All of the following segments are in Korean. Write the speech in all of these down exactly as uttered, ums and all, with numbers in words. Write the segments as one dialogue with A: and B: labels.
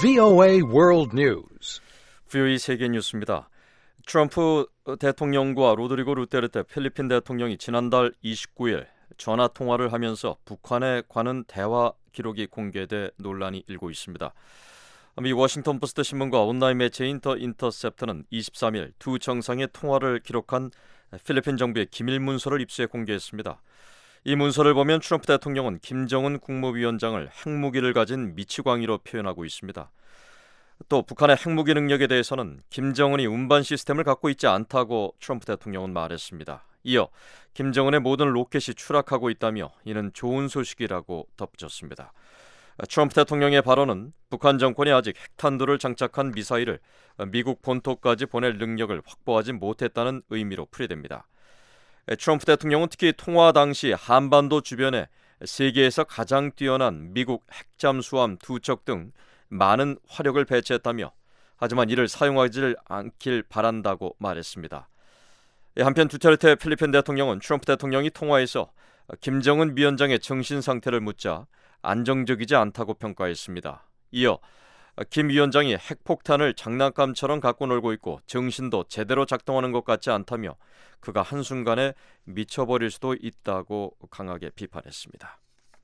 A: 브이오에이 World News.
B: 브이오에이 세계 뉴스입니다. 트럼프 대통령과 로드리고 루테르테 필리핀 대통령이 지난달 이십구일 전화 통화를 하면서 북한에 관한 대화 기록이 공개돼 논란이 일고 있습니다. 미 워싱턴 포스트 신문과 온라인 매체인 더 인터셉트는 이십삼일 두 정상의 통화를 기록한 필리핀 정부의 기밀 문서를 입수해 공개했습니다. 이 문서를 보면 트럼프 대통령은 김정은 국무위원장을 핵무기를 가진 미치광이로 표현하고 있습니다. 또 북한의 핵무기 능력에 대해서는 김정은이 운반 시스템을 갖고 있지 않다고 트럼프 대통령은 말했습니다. 이어 김정은의 모든 로켓이 추락하고 있다며 이는 좋은 소식이라고 덧붙였습니다. 트럼프 대통령의 발언은 북한 정권이 아직 핵탄두를 장착한 미사일을 미국 본토까지 보낼 능력을 확보하지 못했다는 의미로 풀이됩니다. 트럼프 대통령은 특히 통화 당시 한반도 주변에 세계에서 가장 뛰어난 미국 핵잠수함 두 척 등 많은 화력을 배치했다며 하지만 이를 사용하지 않길 바란다고 말했습니다. 한편 두테르테 필리핀 대통령은 트럼프 대통령이 통화에서 김정은 위원장의 정신 상태를 묻자 안정적이지 않다고 평가했습니다. 이어 김 위원장이 핵폭탄을 장난감처럼 갖고 놀고 있고 정신도 제대로 작동하는 것 같지 않다며 그가 한순간에 미쳐버릴 수도 있다고 강하게 비판했습니다.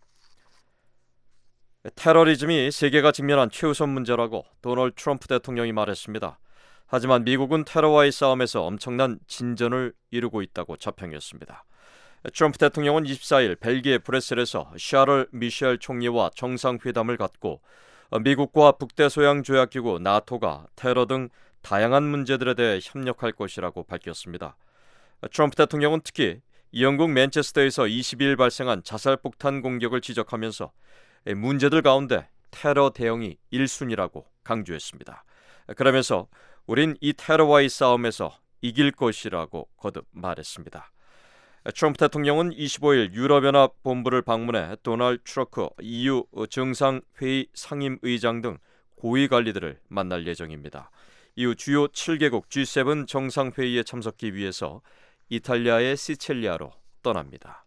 B: 테러리즘이 세계가 직면한 최우선 문제라고 도널드 트럼프 대통령이 말했습니다. 하지만 미국은 테러와의 싸움에서 엄청난 진전을 이루고 있다고 자평했습니다. 트럼프 대통령은 이십사일 벨기에 브뤼셀에서 샤를 미셸 총리와 정상회담을 갖고 미국과 북대서양 조약기구 나토가 테러 등 다양한 문제들에 대해 협력할 것이라고 밝혔습니다. 트럼프 대통령은 특히 영국 맨체스터에서 이십이일 발생한 자살폭탄 공격을 지적하면서 문제들 가운데 테러 대응이 일 순위라고 강조했습니다. 그러면서 우린 이 테러와의 싸움에서 이길 것이라고 거듭 말했습니다. 트럼프 대통령은 이십오일 유럽연합 본부를 방문해 도널드 트러크 이유 정상회의 상임의장 등 고위 관리들을 만날 예정입니다. 이후 주요 칠 개국 지 세븐 정상회의에 참석하기 위해서 이탈리아의 시칠리아로 떠납니다.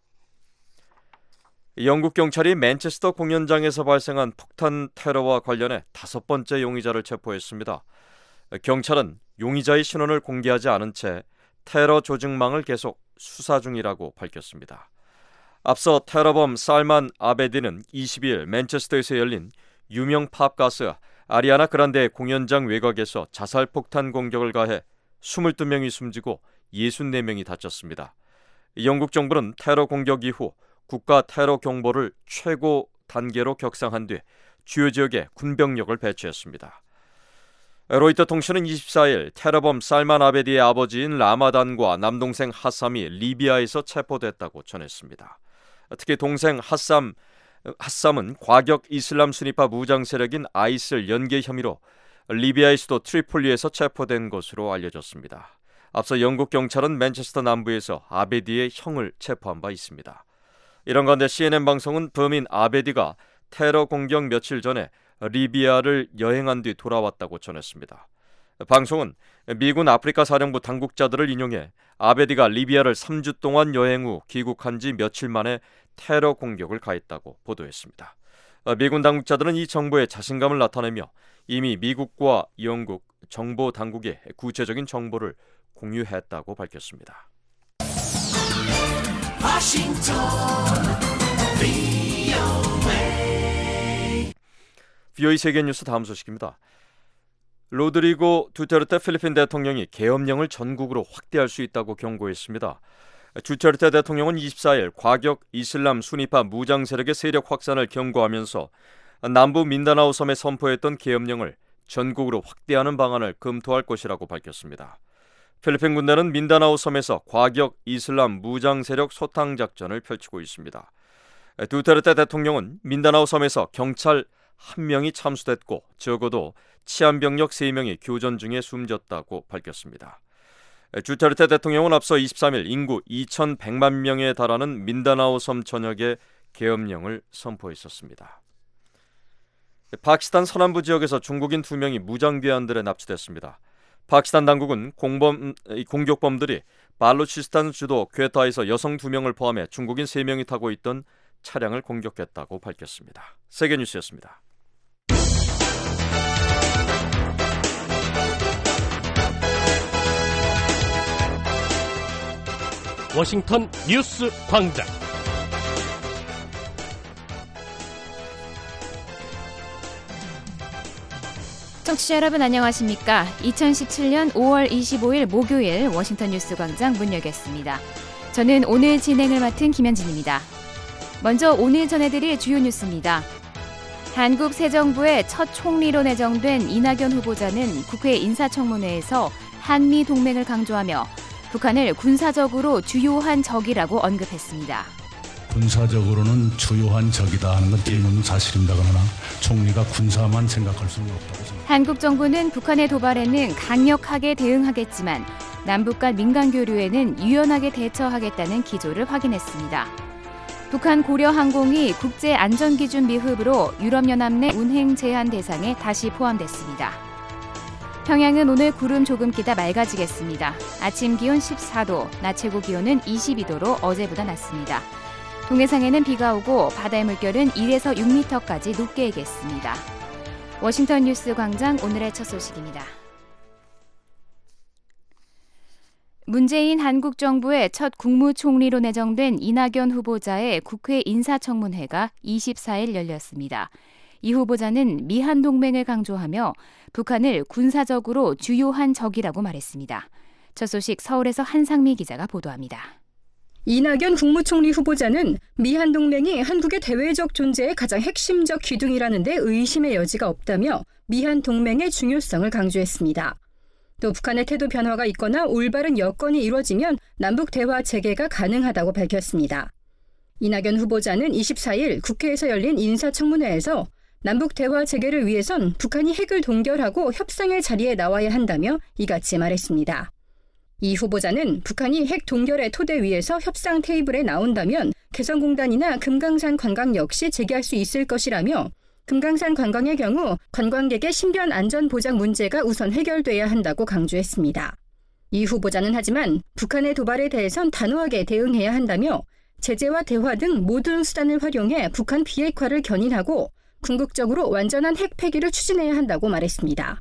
B: 영국 경찰이 맨체스터 공연장에서 발생한 폭탄 테러와 관련해 다섯 번째 용의자를 체포했습니다. 경찰은 용의자의 신원을 공개하지 않은 채 테러 조직망을 계속 수사 중이라고 밝혔습니다. 앞서 테러범 살만 아베디는 이십이일 맨체스터에서 열린 유명 팝 가수 아리아나 그란데의 공연장 외곽에서 자살폭탄 공격을 가해 이십이 명이 숨지고 육십사 명이 다쳤습니다. 영국 정부는 테러 공격 이후 국가 테러 경보를 최고 단계로 격상한 뒤 주요 지역에 군병력을 배치했습니다. 로이터 통신은 이십사일 테러범 살만 아베디의 아버지인 라마단과 남동생 하삼이 리비아에서 체포됐다고 전했습니다. 특히 동생 하삼, 하삼은 과격 이슬람 순위파 무장 세력인 아이슬 연계 혐의로 리비아의 수도 트리폴리에서 체포된 것으로 알려졌습니다. 앞서 영국 경찰은 맨체스터 남부에서 아베디의 형을 체포한 바 있습니다. 이런 가운데 씨엔엔 방송은 범인 아베디가 테러 공격 며칠 전에 리비아를 여행한 뒤 돌아왔다고 전했습니다. 방송은 미군 아프리카 사령부 당국자들을 인용해 아베디가 리비아를 삼 주 동안 여행 후 귀국한 지 며칠 만에 테러 공격을 가했다고 보도했습니다. 미군 당국자들은 이 정보에 자신감을 나타내며 이미 미국과 영국 정보 당국에 구체적인 정보를 공유했다고 밝혔습니다.
C: 워싱턴 브이오에이
B: 브이오에이 세계 뉴스 다음 소식입니다. 로드리고 두테르테 필리핀 대통령이 계엄령을 전국으로 확대할 수 있다고 경고했습니다. 두테르테 대통령은 이십사일 과격 이슬람 순위파 무장 세력의 세력 확산을 경고하면서 남부 민다나오 섬에 선포했던 계엄령을 전국으로 확대하는 방안을 검토할 것이라고 밝혔습니다. 필리핀 군대는 민다나오 섬에서 과격 이슬람 무장 세력 소탕 작전을 펼치고 있습니다. 두테르테 대통령은 민다나오 섬에서 경찰 한 명이 참수됐고 적어도 치안병력 세 명이 교전 중에 숨졌다고 밝혔습니다. 두테르테 대통령은 앞서 이십삼일 인구 이천백만 명에 달하는 민다나오 섬 전역에 계엄령을 선포했었습니다. 파키스탄 서남부 지역에서 중국인 두 명이 무장대원들에 납치됐습니다. 파키스탄 당국은 공범, 공격범들이 발루치스탄 주도 퀘타에서 여성 두 명을 포함해 중국인 세 명이 타고 있던 차량을 공격했다고 밝혔습니다. 세계뉴스였습니다.
C: 워싱턴 뉴스 광장.
D: 청취자 여러분 안녕하십니까? 이천십칠년 오월 이십오일 목요일 워싱턴 뉴스 광장 문 열겠습니다. 저는 오늘 진행을 맡은 김현진입니다. 먼저 오늘 전해드릴 주요 뉴스입니다. 한국 새 정부의 첫 총리로 내정된 이낙연 후보자는 국회 인사청문회에서 한미 동맹을 강조하며 북한을 군사적으로 주요한 적이라고 언급했습니다.
E: 군사적으로는 주요한 적이다 하는 건 틀림없는 사실입니다. 그러나 총리가 군사만 생각할 수는 없다고 생각합니다.
D: 한국 정부는 북한의 도발에는 강력하게 대응하겠지만 남북 간 민간 교류에는 유연하게 대처하겠다는 기조를 확인했습니다. 북한 고려항공이 국제안전기준 미흡으로 유럽연합 내 운행 제한 대상에 다시 포함됐습니다. 평양은 오늘 구름 조금 끼다 맑아지겠습니다. 아침 기온 십사도, 낮 최고 기온은 이십이도로 어제보다 낮습니다. 동해상에는 비가 오고 바다의 물결은 일에서 육 미터까지 높게 일겠습니다. 워싱턴 뉴스 광장 오늘의 첫 소식입니다. 문재인 한국 정부의 첫 국무총리로 내정된 이낙연 후보자의 국회 인사청문회가 이십사일 열렸습니다. 이 후보자는 미한 동맹을 강조하며 북한을 군사적으로 주요한 적이라고 말했습니다. 첫 소식 서울에서 한상미 기자가 보도합니다.
F: 이낙연 국무총리 후보자는 미한 동맹이 한국의 대외적 존재의 가장 핵심적 기둥이라는 데 의심의 여지가 없다며 미한 동맹의 중요성을 강조했습니다. 또 북한의 태도 변화가 있거나 올바른 여건이 이루어지면 남북 대화 재개가 가능하다고 밝혔습니다. 이낙연 후보자는 이십사일 국회에서 열린 인사청문회에서 남북 대화 재개를 위해선 북한이 핵을 동결하고 협상의 자리에 나와야 한다며 이같이 말했습니다. 이 후보자는 북한이 핵 동결의 토대 위에서 협상 테이블에 나온다면 개성공단이나 금강산 관광 역시 재개할 수 있을 것이라며 금강산 관광의 경우 관광객의 신변 안전 보장 문제가 우선 해결돼야 한다고 강조했습니다. 이 후보자는 하지만 북한의 도발에 대해선 단호하게 대응해야 한다며 제재와 대화 등 모든 수단을 활용해 북한 비핵화를 견인하고 궁극적으로 완전한 핵 폐기를 추진해야 한다고 말했습니다.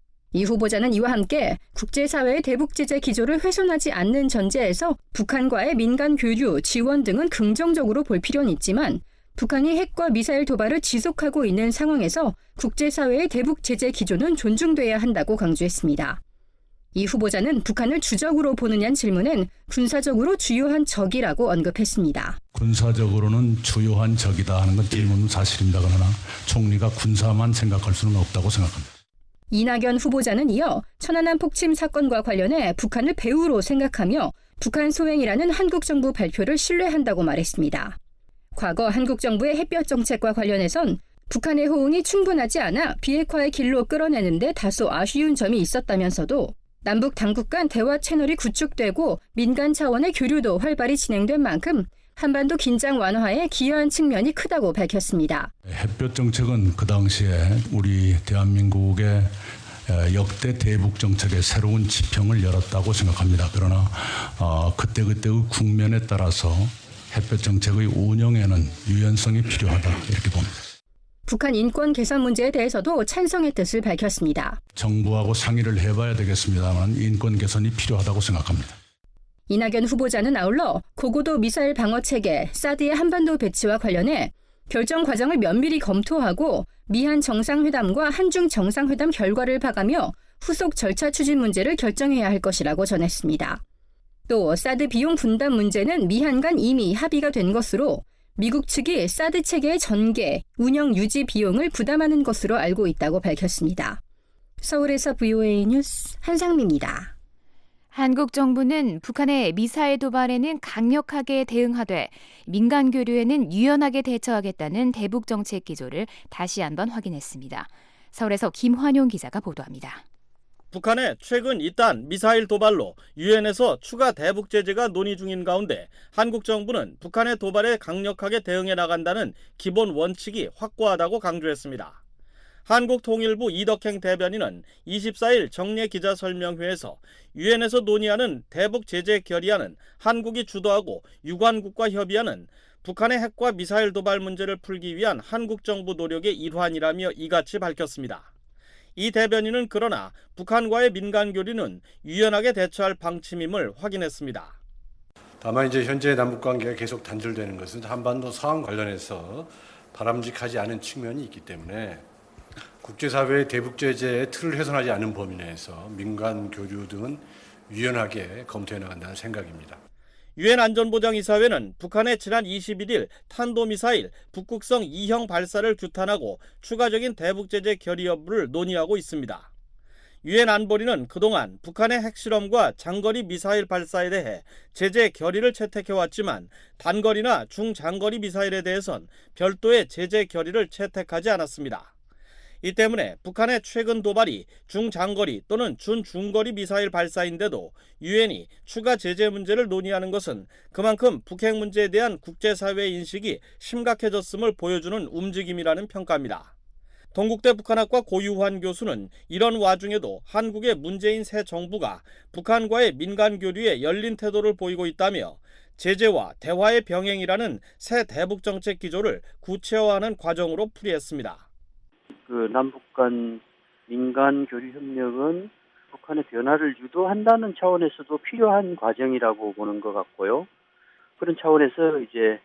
F: 이 후보자는 이와 함께 국제사회의 대북제재 기조를 훼손하지 않는 전제에서 북한과의 민간 교류, 지원 등은 긍정적으로 볼 필요는 있지만 북한이 핵과 미사일 도발을 지속하고 있는 상황에서 국제사회의 대북제재 기조는 존중돼야 한다고 강조했습니다. 이 후보자는 북한을 주적으로 보느냐는 질문엔 군사적으로 주요한 적이라고 언급했습니다.
E: 군사적으로는 주요한 적이다 하는 건 틀림없는 사실입니다. 그러나 총리가 군사만 생각할 수는 없다고 생각합니다.
F: 이낙연 후보자는 이어 천안함 폭침 사건과 관련해 북한을 배후로 생각하며 북한 소행이라는 한국 정부 발표를 신뢰한다고 말했습니다. 과거 한국 정부의 햇볕 정책과 관련해선 북한의 호응이 충분하지 않아 비핵화의 길로 끌어내는데 다소 아쉬운 점이 있었다면서도 남북 당국 간 대화 채널이 구축되고 민간 차원의 교류도 활발히 진행된 만큼 한반도 긴장 완화에 기여한 측면이 크다고 밝혔습니다.
E: 햇볕 정책은 그 당시에 우리 대한민국의 역대 대북 정책의 새로운 지평을 열었다고 생각합니다. 그러나 어, 그때그때의 국면에 따라서 햇볕 정책의 운영에는 유연성이 필요하다 이렇게 봅니다.
F: 북한 인권 개선 문제에 대해서도 찬성의 뜻을 밝혔습니다.
E: 정부하고 상의를 해봐야 되겠습니다만 인권 개선이 필요하다고 생각합니다.
F: 이낙연 후보자는 아울러 고고도 미사일 방어 체계 사드의 한반도 배치와 관련해 결정 과정을 면밀히 검토하고 미한 정상회담과 한중 정상회담 결과를 봐가며 후속 절차 추진 문제를 결정해야 할 것이라고 전했습니다. 또 사드 비용 분담 문제는 미한 간 이미 합의가 된 것으로 미국 측이 사드 체계의 전개, 운영 유지 비용을 부담하는 것으로 알고 있다고 밝혔습니다. 서울에서 브이오에이 뉴스 한상미입니다.
D: 한국 정부는 북한의 미사일 도발에는 강력하게 대응하되 민간 교류에는 유연하게 대처하겠다는 대북 정책 기조를 다시 한번 확인했습니다. 서울에서 김환용 기자가 보도합니다.
G: 북한의 최근 이딴 미사일 도발로 유엔에서 추가 대북 제재가 논의 중인 가운데 한국 정부는 북한의 도발에 강력하게 대응해 나간다는 기본 원칙이 확고하다고 강조했습니다. 한국통일부 이덕행 대변인은 이십사일 정례 기자설명회에서 유엔에서 논의하는 대북 제재 결의안은 한국이 주도하고 유관국과 협의하는 북한의 핵과 미사일 도발 문제를 풀기 위한 한국 정부 노력의 일환이라며 이같이 밝혔습니다. 이 대변인은 그러나 북한과의 민간 교류는 유연하게 대처할 방침임을 확인했습니다.
H: 다만 이제 현재 남북 관계가 계속 단절되는 것은 한반도 상황 관련해서 바람직하지 않은 측면이 있기 때문에 국제사회의 대북 제재의 틀을 훼손하지 않은 범위 내에서 민간 교류 등은 유연하게 검토해 나간다는 생각입니다.
G: 유엔 안전보장이사회는 북한의 지난 이십일 일 탄도미사일 북극성 이형 발사를 규탄하고 추가적인 대북 제재 결의 여부를 논의하고 있습니다. 유엔 안보리는 그동안 북한의 핵실험과 장거리 미사일 발사에 대해 제재 결의를 채택해왔지만 단거리나 중장거리 미사일에 대해선 별도의 제재 결의를 채택하지 않았습니다. 이 때문에 북한의 최근 도발이 중장거리 또는 준중거리 미사일 발사인데도 유엔이 추가 제재 문제를 논의하는 것은 그만큼 북핵 문제에 대한 국제사회의 인식이 심각해졌음을 보여주는 움직임이라는 평가입니다. 동국대 북한학과 고유환 교수는 이런 와중에도 한국의 문재인 새 정부가 북한과의 민간 교류에 열린 태도를 보이고 있다며 제재와 대화의 병행이라는 새 대북 정책 기조를 구체화하는 과정으로 풀이했습니다.
I: 그 남북 간 민간 교류 협력은 북한의 변화를 유도한다는 차원에서도 필요한 과정이라고 보는 것 같고요. 그런 차원에서 이제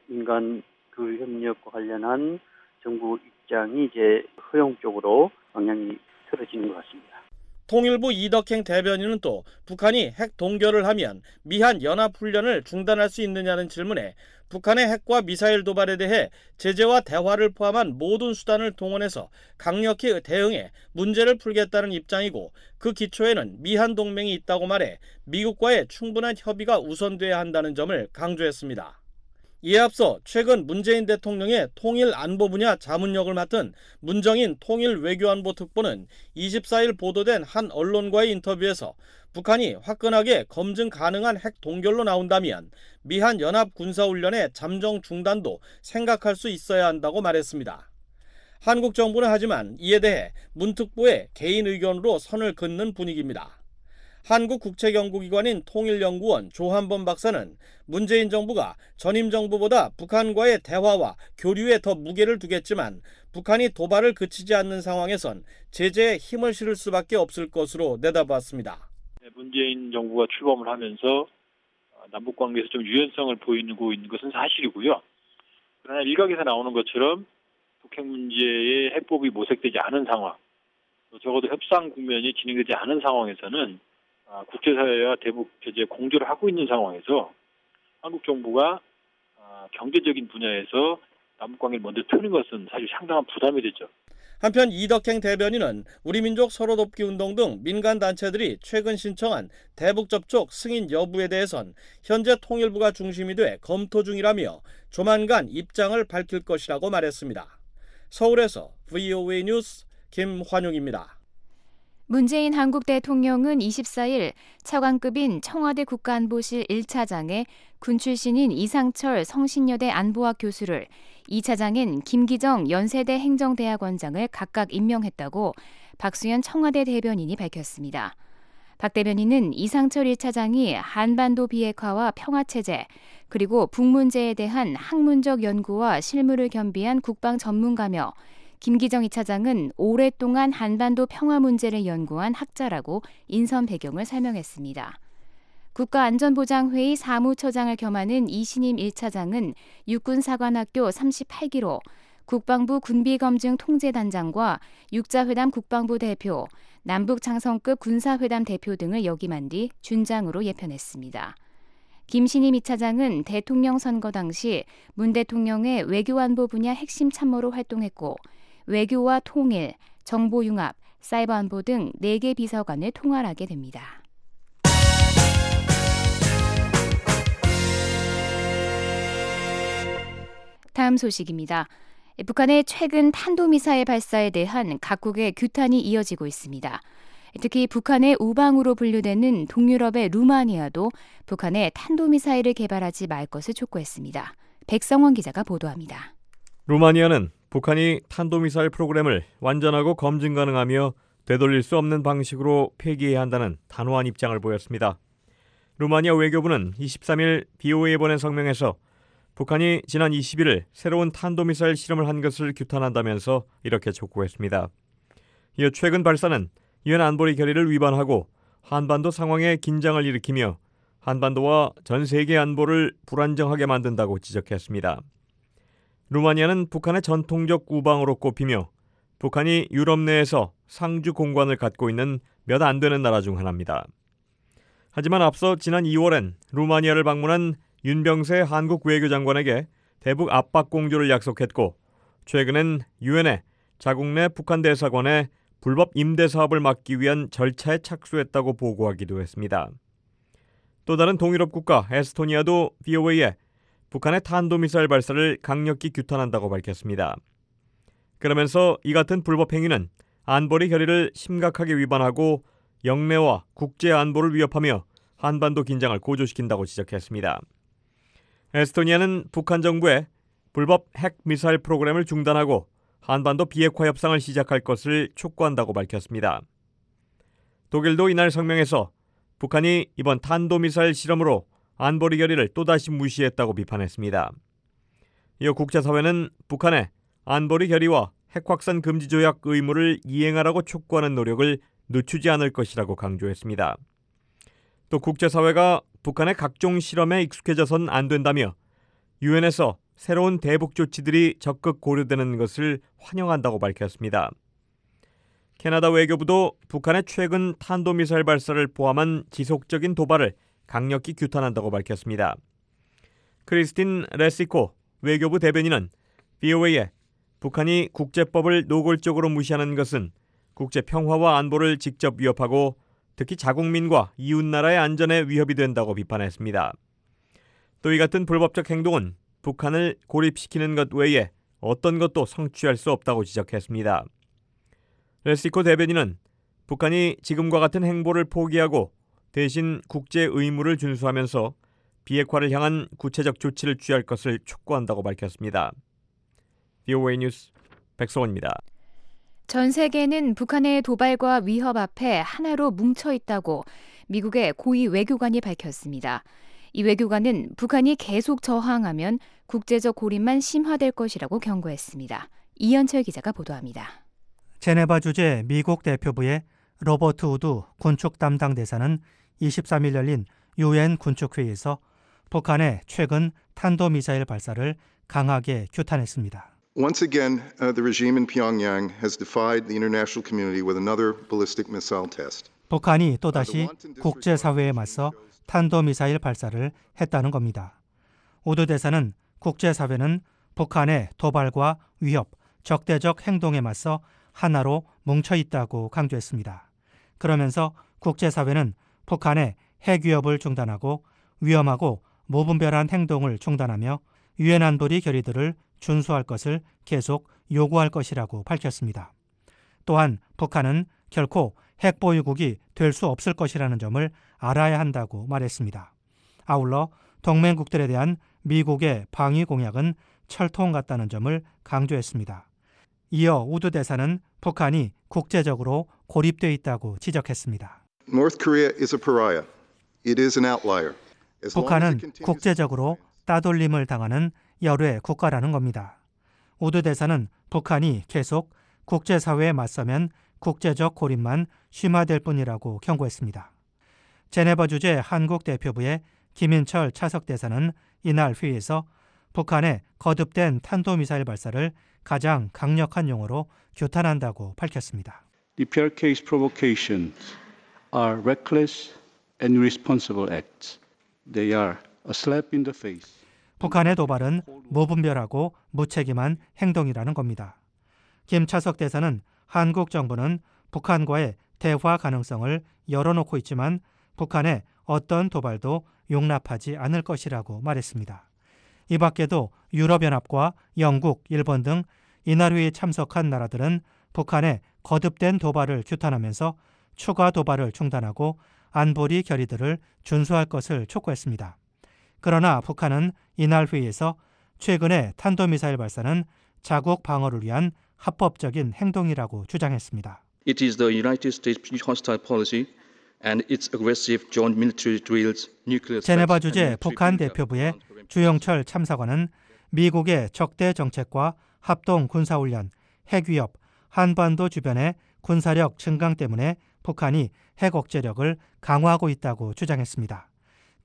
I: 민간 교류 협력과 관련한 정부 입장이 이제 허용 쪽으로 방향이 틀어지는 것 같습니다.
G: 통일부 이덕행 대변인은 또 북한이 핵 동결을 하면 미한 연합훈련을 중단할 수 있느냐는 질문에 북한의 핵과 미사일 도발에 대해 제재와 대화를 포함한 모든 수단을 동원해서 강력히 대응해 문제를 풀겠다는 입장이고 그 기초에는 미한 동맹이 있다고 말해 미국과의 충분한 협의가 우선돼야 한다는 점을 강조했습니다. 이에 앞서 최근 문재인 대통령의 통일 안보 분야 자문역을 맡은 문정인 통일 외교안보 특보는 이십사 일 보도된 한 언론과의 인터뷰에서 북한이 화끈하게 검증 가능한 핵 동결로 나온다면 미한 연합 군사훈련의 잠정 중단도 생각할 수 있어야 한다고 말했습니다. 한국 정부는 하지만 이에 대해 문 특보의 개인 의견으로 선을 긋는 분위기입니다. 한국 국책연구기관인 통일연구원 조한범 박사는 문재인 정부가 전임 정부보다 북한과의 대화와 교류에 더 무게를 두겠지만 북한이 도발을 그치지 않는 상황에선 제재에 힘을 실을 수밖에 없을 것으로 내다봤습니다.
J: 문재인 정부가 출범을 하면서 남북관계에서 좀 유연성을 보이고 있는 것은 사실이고요. 그러나 일각에서 나오는 것처럼 북핵 문제의 해법이 모색되지 않은 상황, 적어도 협상 국면이 진행되지 않은 상황에서는 국제사회와 대북 제재 공조를 하고 있는 상황에서 한국 정부가 경제적인 분야에서 남북관계를 먼저 트는 것은 사실 상당한 부담이 되죠.
G: 한편 이덕행 대변인은 우리민족 서로돕기 운동 등 민간 단체들이 최근 신청한 대북 접촉 승인 여부에 대해선 현재 통일부가 중심이 돼 검토 중이라며 조만간 입장을 밝힐 것이라고 말했습니다. 서울에서 브이오에이 뉴스 김환용입니다.
D: 문재인 한국 대통령은 이십사 일 차관급인 청와대 국가안보실 일 차장에 군 출신인 이상철 성신여대 안보학 교수를 이 차장인 김기정 연세대 행정대학원장을 각각 임명했다고 박수현 청와대 대변인이 밝혔습니다. 박 대변인은 이상철 일 차장이 한반도 비핵화와 평화체제 그리고 북문제에 대한 학문적 연구와 실무를 겸비한 국방 전문가며 김기정 이 차장은 오랫동안 한반도 평화 문제를 연구한 학자라고 인선 배경을 설명했습니다. 국가안전보장회의 사무처장을 겸하는 이신임 일 차장은 육군사관학교 삼십팔 기로, 국방부 군비검증 통제단장과 육자회담 국방부 대표, 남북장성급 군사회담 대표 등을 역임한 뒤 준장으로 예편했습니다. 김신임 이 차장은 대통령 선거 당시 문 대통령의 외교안보 분야 핵심 참모로 활동했고 외교와 통일, 정보융합, 사이버안보 등 네 개 비서관을 통할하게 됩니다. 다음 소식입니다. 북한의 최근 탄도미사일 발사에 대한 각국의 규탄이 이어지고 있습니다. 특히 북한의 우방으로 분류되는 동유럽의 루마니아도 북한의 탄도미사일을 개발하지 말 것을 촉구했습니다. 백성원 기자가 보도합니다.
B: 루마니아는 북한이 탄도미사일 프로그램을 완전하고 검증 가능하며 되돌릴 수 없는 방식으로 폐기해야 한다는 단호한 입장을 보였습니다. 루마니아 외교부는 이십삼 일 비오에이에 보낸 성명에서 북한이 지난 이십일 일 새로운 탄도미사일 실험을 한 것을 규탄한다면서 이렇게 촉구했습니다. 이어 최근 발사는 유엔 안보리 결의를 위반하고 한반도 상황에 긴장을 일으키며 한반도와 전 세계 안보를 불안정하게 만든다고 지적했습니다. 루마니아는 북한의 전통적 우방으로 꼽히며 북한이 유럽 내에서 상주 공관을 갖고 있는 몇 안 되는 나라 중 하나입니다. 하지만 앞서 지난 이월엔 루마니아를 방문한 윤병세 한국 외교장관에게 대북 압박 공조를 약속했고 최근엔 유엔에 자국 내 북한 대사관에 불법 임대 사업을 막기 위한 절차에 착수했다고 보고하기도 했습니다. 또 다른 동유럽 국가 에스토니아도 브이오에이에 북한의 탄도미사일 발사를 강력히 규탄한다고 밝혔습니다. 그러면서 이 같은 불법 행위는 안보리 결의를 심각하게 위반하고 영내와 국제 안보를 위협하며 한반도 긴장을 고조시킨다고 지적했습니다. 에스토니아는 북한 정부의 불법 핵 미사일 프로그램을 중단하고 한반도 비핵화 협상을 시작할 것을 촉구한다고 밝혔습니다. 독일도 이날 성명에서 북한이 이번 탄도미사일 실험으로 안보리 결의를 또다시 무시했다고 비판했습니다. 이어 국제사회는 북한의 안보리 결의와 핵확산 금지 조약 의무를 이행하라고 촉구하는 노력을 늦추지 않을 것이라고 강조했습니다. 또 국제사회가 북한의 각종 실험에 익숙해져선 안 된다며 유엔에서 새로운 대북 조치들이 적극 고려되는 것을 환영한다고 밝혔습니다. 캐나다 외교부도 북한의 최근 탄도미사일 발사를 포함한 지속적인 도발을 강력히 규탄한다고 밝혔습니다. 크리스틴 레시코 외교부 대변인은 브이오에이에 북한이 국제법을 노골적으로 무시하는 것은 국제 평화와 안보를 직접 위협하고 특히 자국민과 이웃나라의 안전에 위협이 된다고 비판했습니다. 또 이 같은 불법적 행동은 북한을 고립시키는 것 외에 어떤 것도 성취할 수 없다고 지적했습니다. 레시코 대변인은 북한이 지금과 같은 행보를 포기하고 대신 국제 의무를 준수하면서 비핵화를 향한 구체적 조치를 취할 것을 촉구한다고 밝혔습니다. 브이오에이 뉴스 백성원입니다.
D: 전 세계는 북한의 도발과 위협 앞에 하나로 뭉쳐 있다고 미국의 고위 외교관이 밝혔습니다. 이 외교관은 북한이 계속 저항하면 국제적 고립만 심화될 것이라고 경고했습니다. 이현철 기자가 보도합니다.
K: 제네바 주재 미국 대표부의 로버트 우드 군축 담당 대사는 이십삼 일 열린 유엔 군축회의에서 북한의 최근 탄도미사일 발사를 강하게 규탄했습니다.
L: Once again, uh, the regime in Pyongyang has defied the international community with another ballistic missile test.
K: 북한이 또다시 국제사회에 맞서 탄도미사일 발사를 했다는 겁니다. 우드 대사는 국제사회는 북한의 도발과 위협, 적대적 행동에 맞서 하나로 뭉쳐있다고 강조했습니다. 그러면서 국제사회는 북한의 핵위협을 중단하고 위험하고 무분별한 행동을 중단하며 유엔 안보리 결의들을 준수할 것을 계속 요구할 것이라고 밝혔습니다. 또한 북한은 결코 핵보유국이 될 수 없을 것이라는 점을 알아야 한다고 말했습니다. 아울러 동맹국들에 대한 미국의 방위 공약은 철통 같다는 점을 강조했습니다. 이어 우드 대사는 북한이 국제적으로 고립돼 있다고 지적했습니다.
L: North Korea is a pariah. It is an outlier.
K: 북한은 국제적으로 따돌림을 당하는 열외 국가라는 겁니다. 우드 대사는 북한이 계속 국제사회에 맞서면 국제적 고립만 심화될 뿐이라고 경고했습니다. 제네바 주재 한국 대표부의 김인철 차석 대사는 이날 회의에서 북한의 거듭된 탄도미사일 발사를 가장 강력한 용어로 규탄한다고 밝혔습니다.
M: The P R K's provocations are reckless and irresponsible acts. They are a slap in the face.
K: 북한의 도발은 무분별하고 무책임한 행동이라는 겁니다. 김차석 대사는 한국 정부는 북한과의 대화 가능성을 열어놓고 있지만 북한의 어떤 도발도 용납하지 않을 것이라고 말했습니다. 이 밖에도 유럽연합과 영국, 일본 등 이날 회의에 참석한 나라들은 북한의 거듭된 도발을 규탄하면서 추가 도발을 중단하고 안보리 결의들을 준수할 것을 촉구했습니다. 그러나 북한은 이날 회의에서 최근의 탄도미사일 발사는 자국 방어를 위한 합법적인 행동이라고 주장했습니다.
N: It is the United States hostile policy and its aggressive joint military drills, nuclear
K: 제네바 주재 북한 대표부의 주영철 참사관은 미국의 적대 정책과 합동 군사훈련, 핵위협, 한반도 주변의 군사력 증강 때문에 북한이 핵 억제력을 강화하고 있다고 주장했습니다.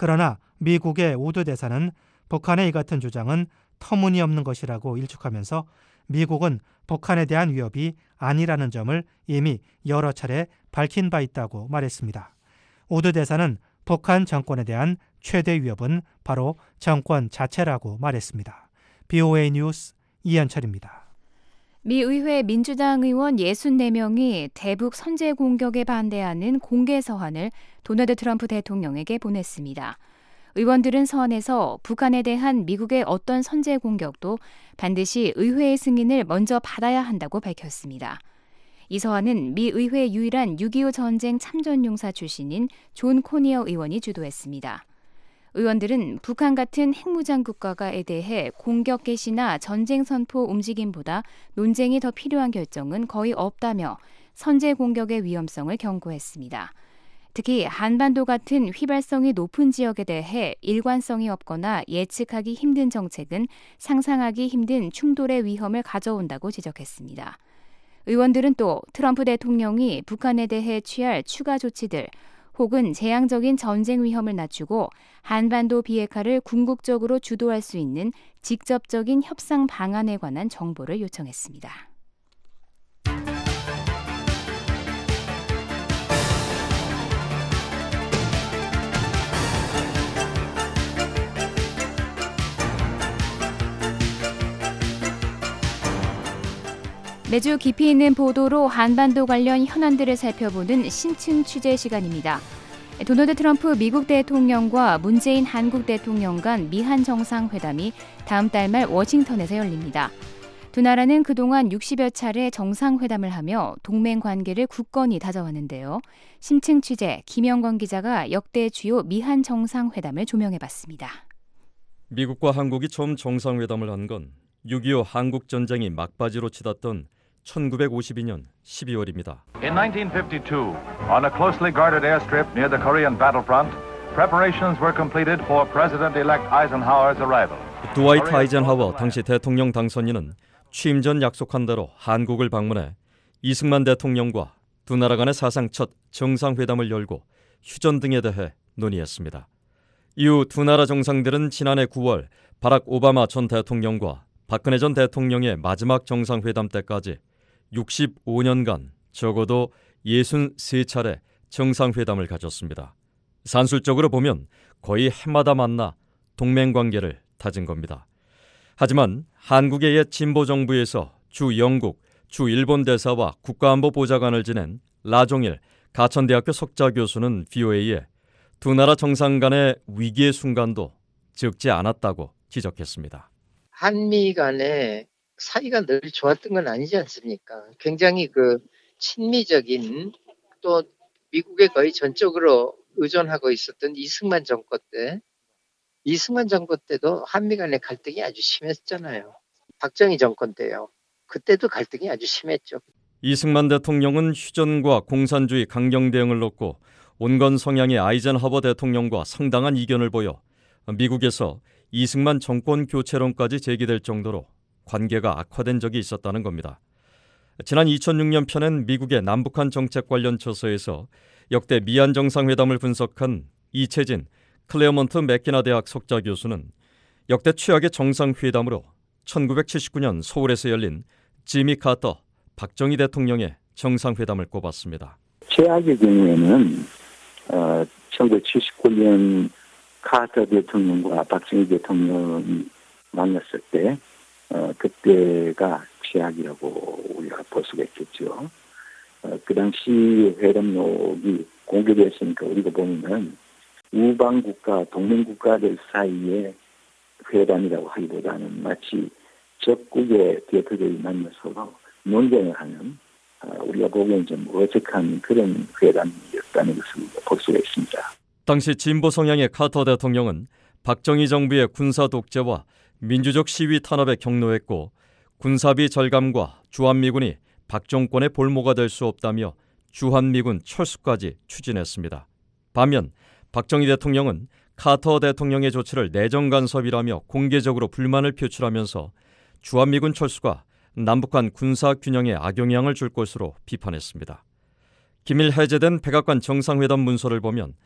K: 그러나 미국의 우드 대사는 북한의 이 같은 주장은 터무니없는 것이라고 일축하면서 미국은 북한에 대한 위협이 아니라는 점을 이미 여러 차례 밝힌 바 있다고 말했습니다. 우드 대사는 북한 정권에 대한 최대 위협은 바로 정권 자체라고 말했습니다. 비오에이 뉴스 이현철입니다.
D: 미 의회 민주당 의원 육십사 명이 대북 선제 공격에 반대하는 공개 서한을 도널드 트럼프 대통령에게 보냈습니다. 의원들은 서한에서 북한에 대한 미국의 어떤 선제 공격도 반드시 의회의 승인을 먼저 받아야 한다고 밝혔습니다. 이 서한은 미 의회 유일한 육이오 전쟁 참전용사 출신인 존 코니어 의원이 주도했습니다. 의원들은 북한 같은 핵무장 국가에 대해 공격 개시나 전쟁 선포 움직임보다 논쟁이 더 필요한 결정은 거의 없다며 선제 공격의 위험성을 경고했습니다. 특히 한반도 같은 휘발성이 높은 지역에 대해 일관성이 없거나 예측하기 힘든 정책은 상상하기 힘든 충돌의 위험을 가져온다고 지적했습니다. 의원들은 또 트럼프 대통령이 북한에 대해 취할 추가 조치들 혹은 재앙적인 전쟁 위험을 낮추고 한반도 비핵화를 궁극적으로 주도할 수 있는 직접적인 협상 방안에 관한 정보를 요청했습니다. 매주 깊이 있는 보도로 한반도 관련 현안들을 살펴보는 신층 취재 시간입니다. 도널드 트럼프 미국 대통령과 문재인 한국 대통령 간 미한 정상회담이 다음 달 말 워싱턴에서 열립니다. 두 나라는 그동안 육십여 차례 정상회담을 하며 동맹 관계를 굳건히 다져왔는데요. 심층 취재 김영권 기자가 역대 주요 미한 정상회담을 조명해봤습니다.
B: 미국과 한국이 처음 정상회담을 한 건 육이오 한국전쟁이 막바지로 치닫던 천구백오십이 년 십이월입니다.
O: In nineteen fifty-two, on a closely guarded airstrip near the Korean battlefront, preparations were completed for President-elect Eisenhower's arrival.
B: 드와이트 아이젠하워 당시 대통령 당선인은 취임 전 약속한 대로 한국을 방문해 이승만 대통령과 두 나라 간의 사상 첫 정상회담을 열고 휴전 등에 대해 논의했습니다. 이후 두 나라 정상들은 지난해 구월 바락 오바마 전 대통령과 박근혜 전 대통령의 마지막 정상회담 때까지 육십오 년간 적어도 육십삼 차례 정상회담을 가졌습니다. 산술적으로 보면 거의 해마다 만나 동맹관계를 다진 겁니다. 하지만 한국의 옛 진보정부에서 주 영국, 주 일본 대사와 국가안보보좌관을 지낸 라종일 가천대학교 석좌교수는 비오에이에 두 나라 정상 간의 위기의 순간도 적지 않았다고 지적했습니다.
P: 한미 간의 사이가 늘 좋았던 건 아니지 않습니까? 굉장히 그 친미적인 또 미국에 거의 전적으로 의존하고 있었던 이승만 정권 때 이승만 정권 때도 한미 간의 갈등이 아주 심했잖아요. 박정희 정권 때요. 그때도 갈등이 아주 심했죠.
B: 이승만 대통령은 휴전과 공산주의 강경 대응을 놓고 온건 성향의 아이젠하워 대통령과 상당한 이견을 보여 미국에서 이승만 정권 교체론까지 제기될 정도로 관계가 악화된 적이 있었다는 겁니다. 지난 이천육 년 펴낸 미국의 남북한 정책 관련 처서에서 역대 미한 정상회담을 분석한 이채진 클레어먼트 맥기나 대학 석좌 교수는 역대 최악의 정상회담으로 천구백칠십구 년 서울에서 열린 지미 카터, 박정희 대통령의 정상회담을 꼽았습니다.
Q: 최악의 경우에는 어, 천구백칠십구 년 카터 대통령과 박정희 대통령이 만났을 때 어, 그때가 최악이라고 우리가 볼 수가 있겠죠. 어, 그 당시 회담록이 공개되었으니까 우리가 보면 우방국가, 동맹국가들 사이의 회담이라고 하기보다는 마치 적국의 대표들이 만나서 논쟁을 하는 어, 우리가 보기엔 좀 어색한 그런 회담이었다는 것을 볼 수가 있습니다.
B: 당시 진보 성향의 카터 대통령은 박정희 정부의 군사 독재와 민주적 시위 탄압에 격노했고 군사비 절감과 주한미군이 박 정권의 볼모가 될 수 없다며 주한미군 철수까지 추진했습니다. 반면 박정희 대통령은 카터 대통령의 조치를 내정 간섭이라며 공개적으로 불만을 표출하면서 주한미군 철수가 남북한 군사 균형에 악영향을 줄 것으로 비판했습니다. 기밀 해제된 백악관 정상회담 문서를 보면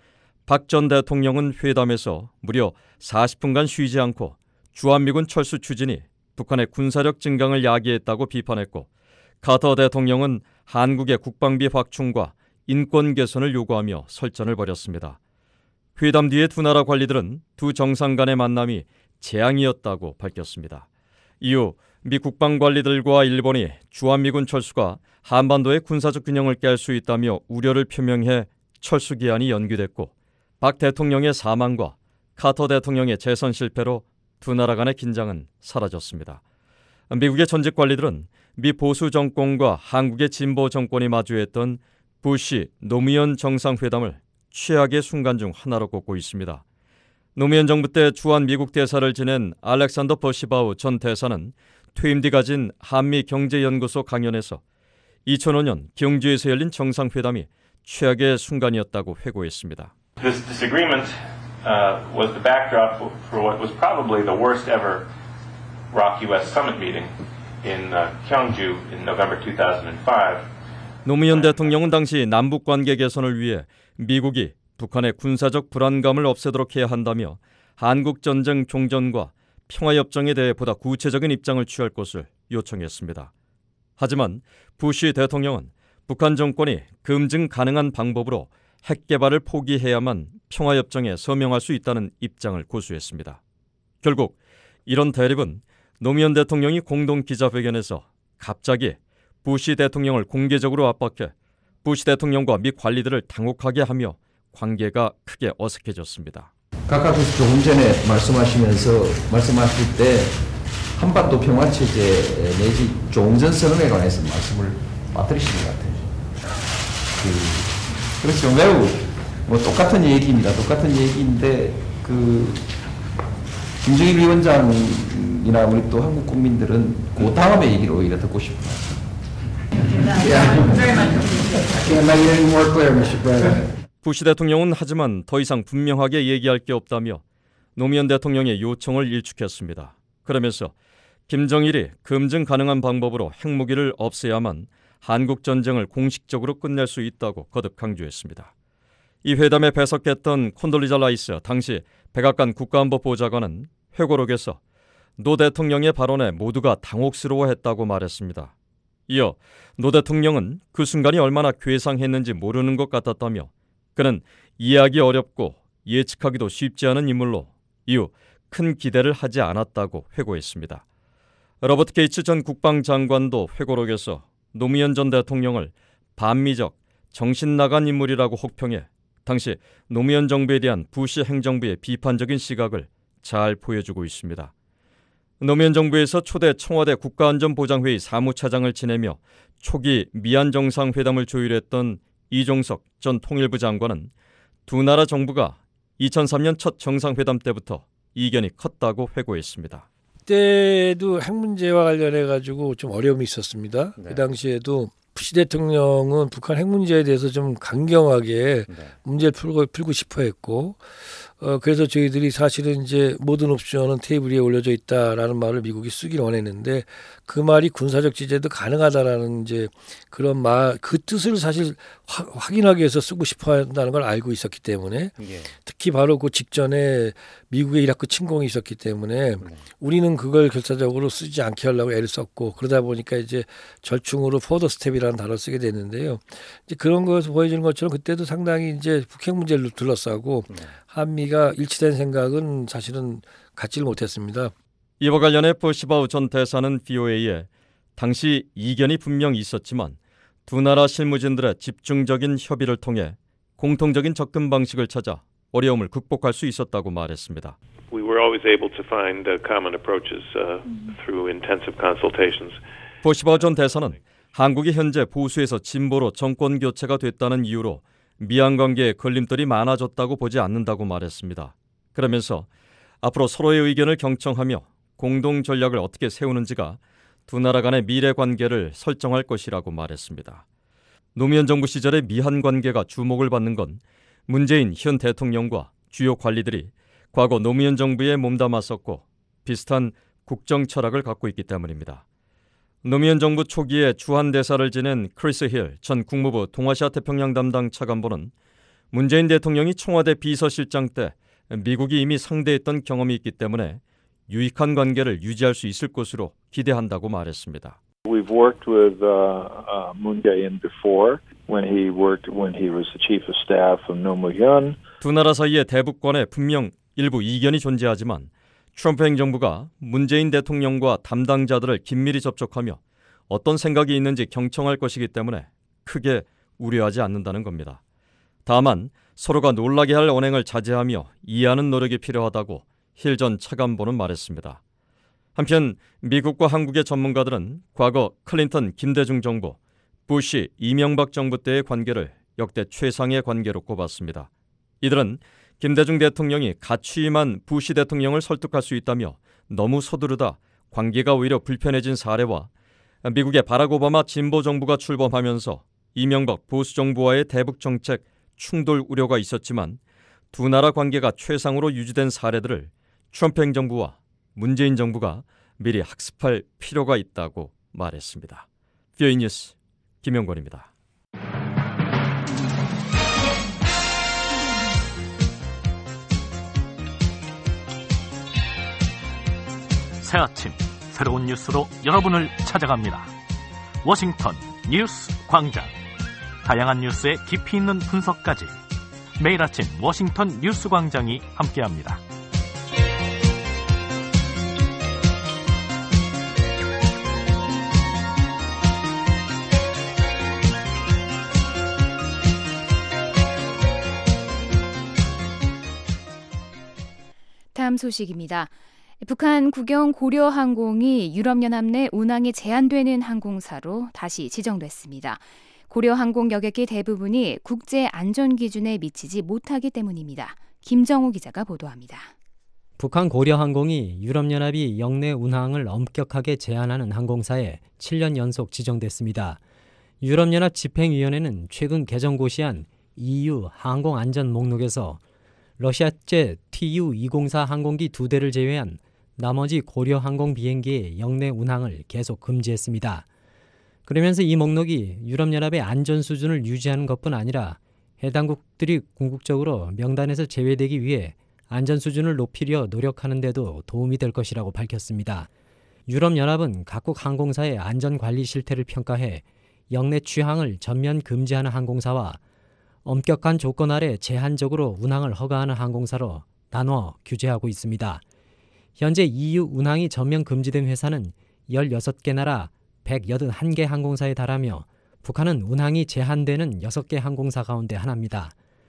B: 박 전 대통령은 회담에서 무려 사십 분간 쉬지 않고 주한미군 철수 추진이 북한의 군사력 증강을 야기했다고 비판했고, 카터 대통령은 한국의 국방비 확충과 인권 개선을 요구하며 설전을 벌였습니다. 회담 뒤에 두 나라 관리들은 두 정상 간의 만남이 재앙이었다고 밝혔습니다. 이후 미 국방 관리들과 일본이 주한미군 철수가 한반도의 군사적 균형을 깰 수 있다며 우려를 표명해 철수 기한이 연기됐고, 박 대통령의 사망과 카터 대통령의 재선 실패로 두 나라 간의 긴장은 사라졌습니다. 미국의 전직 관리들은 미 보수 정권과 한국의 진보 정권이 마주했던 부시 노무현 정상회담을 최악의 순간 중 하나로 꼽고 있습니다. 노무현 정부 때 주한 미국 대사를 지낸 알렉산더 버시바우 전 대사는 퇴임 뒤 가진 한미 경제연구소 강연에서 이천오 년 경주에서 열린 정상회담이 최악의 순간이었다고 회고했습니다.
R: This disagreement uh, was the backdrop for what was probably the worst ever R O C-U S summit meeting in uh, Gyeongju in November two thousand five.
B: 노무현 대통령은 당시 남북 관계 개선을 위해 미국이 북한의 군사적 불안감을 없애도록 해야 한다며 한국 전쟁 종전과 평화협정에 대해 보다 구체적인 입장을 취할 것을 요청했습니다. 하지만 부시 대통령은 북한 정권이 검증 가능한 방법으로 핵 개발을 포기해야만 평화협정에 서명할 수 있다는 입장을 고수했습니다. 결국 이런 대립은 노무현 대통령이 공동 기자회견에서 갑자기 부시 대통령을 공개적으로 압박해 부시 대통령과 미 관리들을 당혹하게 하며 관계가 크게 어색해졌습니다.
S: 각각께서 조금 전에 말씀하시면서 말씀하실 때 한반도 평화체제 내지 종전 선언에 관해서 말씀을 빠뜨리시는 것 같아요. 그, 그렇죠. 매우 뭐 똑같은 얘기입니다. 똑같은 얘기인데 그 김정일 위원장이나 우리 또 한국 국민들은 그 다음의 얘기를 오히려 듣고 싶은 것 같습니다.
B: 부시 대통령은 하지만 더 이상 분명하게 얘기할 게 없다며 노무현 대통령의 요청을 일축했습니다. 그러면서 김정일이 검증 가능한 방법으로 핵무기를 없애야만 한국 전쟁을 공식적으로 끝낼 수 있다고 거듭 강조했습니다. 이 회담에 배석했던 콘돌리자 라이스 당시 백악관 국가안보보좌관은 회고록에서 노 대통령의 발언에 모두가 당혹스러워했다고 말했습니다. 이어 노 대통령은 그 순간이 얼마나 괴상했는지 모르는 것 같았다며 그는 이해하기 어렵고 예측하기도 쉽지 않은 인물로 이후 큰 기대를 하지 않았다고 회고했습니다. 로버트 게이츠 전 국방장관도 회고록에서 노무현 전 대통령을 반미적, 정신나간 인물이라고 혹평해 당시 노무현 정부에 대한 부시 행정부의 비판적인 시각을 잘 보여주고 있습니다. 노무현 정부에서 초대 청와대 국가안전보장회의 사무차장을 지내며 초기 미한 정상회담을 조율했던 이종석 전 통일부 장관은 두 나라 정부가 이천삼 년 첫 정상회담 때부터 이견이 컸다고 회고했습니다.
T: 그때도 핵 문제와 관련해 가지고 좀 어려움이 있었습니다. 네. 그 당시에도 부시 대통령은 북한 핵 문제에 대해서 좀 강경하게 네. 문제를 풀고 풀고 싶어했고, 어 그래서 저희들이 사실은 이제 모든 옵션은 테이블 위에 올려져 있다라는 말을 미국이 쓰기를 원했는데 그 말이 군사적 제재도 가능하다라는 이제 그런 말, 그 뜻을 사실 화, 확인하기 위해서 쓰고 싶어한다는 걸 알고 있었기 때문에 예. 특히 바로 그 직전에 미국의 이라크 침공이 있었기 때문에 네. 우리는 그걸 결사적으로 쓰지 않게 하려고 애를 썼고 그러다 보니까 이제 절충으로 포더 스텝이라는 단어를 쓰게 됐는데요. 이제 그런 것에서 보여지는 것처럼 그때도 상당히 이제 북핵 문제를 둘러싸고 네. 한미가 일치된 생각은 사실은 갖지를 못했습니다.
B: 이와 관련해 버시바우 전 대사는 브이오에이에 당시 이견이 분명 있었지만 두 나라 실무진들의 집중적인 협의를 통해 공통적인 접근 방식을 찾아 어려움을 극복할 수 있었다고 말했습니다.
U: We were always able to find common approaches uh, through intensive consultations.
B: 버시바우 전 대사는 한국이 현재 보수에서 진보로 정권 교체가 됐다는 이유로 미한 관계에 걸림돌이 많아졌다고 보지 않는다고 말했습니다. 그러면서 앞으로 서로의 의견을 경청하며 공동 전략을 어떻게 세우는지가 두 나라 간의 미래 관계를 설정할 것이라고 말했습니다. 노무현 정부 시절의 미한 관계가 주목을 받는 건 문재인 현 대통령과 주요 관리들이 과거 노무현 정부에 몸담았었고 비슷한 국정 철학을 갖고 있기 때문입니다. 노무현 정부 초기에 주한 대사를 지낸 크리스 힐 전 국무부 동아시아 태평양 담당 차관보는 문재인 대통령이 청와대 비서실장 때 미국이 이미 상대했던 경험이 있기 때문에 유익한 관계를 유지할 수 있을 것으로 기대한다고 말했습니다.
A: We've worked with uh, uh, Moon Jae-in before when he worked when he was the chief of staff of Roh Moo-hyun.
B: 두 나라 사이의 대북 간에 분명 일부 이견이 존재하지만 트럼프 행정부가 문재인 대통령과 담당자들을 긴밀히 접촉하며 어떤 생각이 있는지 경청할 것이기 때문에 크게 우려하지 않는다는 겁니다. 다만 서로가 놀라게 할 언행을 자제하며 이해하는 노력이 필요하다고 힐 전 차관보는 말했습니다. 한편 미국과 한국의 전문가들은 과거 클린턴 김대중 정부, 부시 이명박 정부 때의 관계를 역대 최상의 관계로 꼽았습니다. 이들은 김대중 대통령이 가취임한 부시 대통령을 설득할 수 있다며 너무 서두르다 관계가 오히려 불편해진 사례와 미국의 바락 오바마 진보 정부가 출범하면서 이명박 보수 정부와의 대북 정책 충돌 우려가 있었지만 두 나라 관계가 최상으로 유지된 사례들을 트럼프 행정부와 문재인 정부가 미리 학습할 필요가 있다고 말했습니다. 뷰이 뉴스 김영권입니다.
C: 새 아침 새로운 뉴스로 여러분을 찾아갑니다. 워싱턴 뉴스 광장. 다양한 뉴스의 깊이 있는 분석까지 매일 아침 워싱턴 뉴스 광장이 함께합니다.
D: 다음 소식입니다. 북한 국영 고려항공이 유럽연합 내 운항이 제한되는 항공사로 다시 지정됐습니다. 고려항공 여객기 대부분이 국제 안전 기준에 미치지 못하기 때문입니다. 김정호 기자가 보도합니다.
V: 북한 고려항공이 유럽연합이 역내 운항을 엄격하게 제한하는 항공사에 칠 년 연속 지정됐습니다. 유럽연합 집행위원회는 최근 개정 고시한 이유 항공안전 목록에서 러시아제 티유 이공사 항공기 두 대를 제외한 나머지 고려항공 비행기의 역내 운항을 계속 금지했습니다. 그러면서 이 목록이 유럽연합의 안전 수준을 유지하는 것뿐 아니라 해당국들이 궁극적으로 명단에서 제외되기 위해 안전 수준을 높이려 노력하는 데도 도움이 될 것이라고 밝혔습니다. 유럽연합은 각국 항공사의 안전관리 실태를 평가해 역내 취항을 전면 금지하는 항공사와 엄격한 조건 아래 제한적으로 운항을 허가하는 항공사로 나눠 규제하고 있습니다. 현재 이유 운항이 전면 금지된 회사는 열여섯 개 나라 백팔십일 개 항공사에 달하며 북한은 운항이 제한되는 여섯 개 항공사 가운데 하나입니다.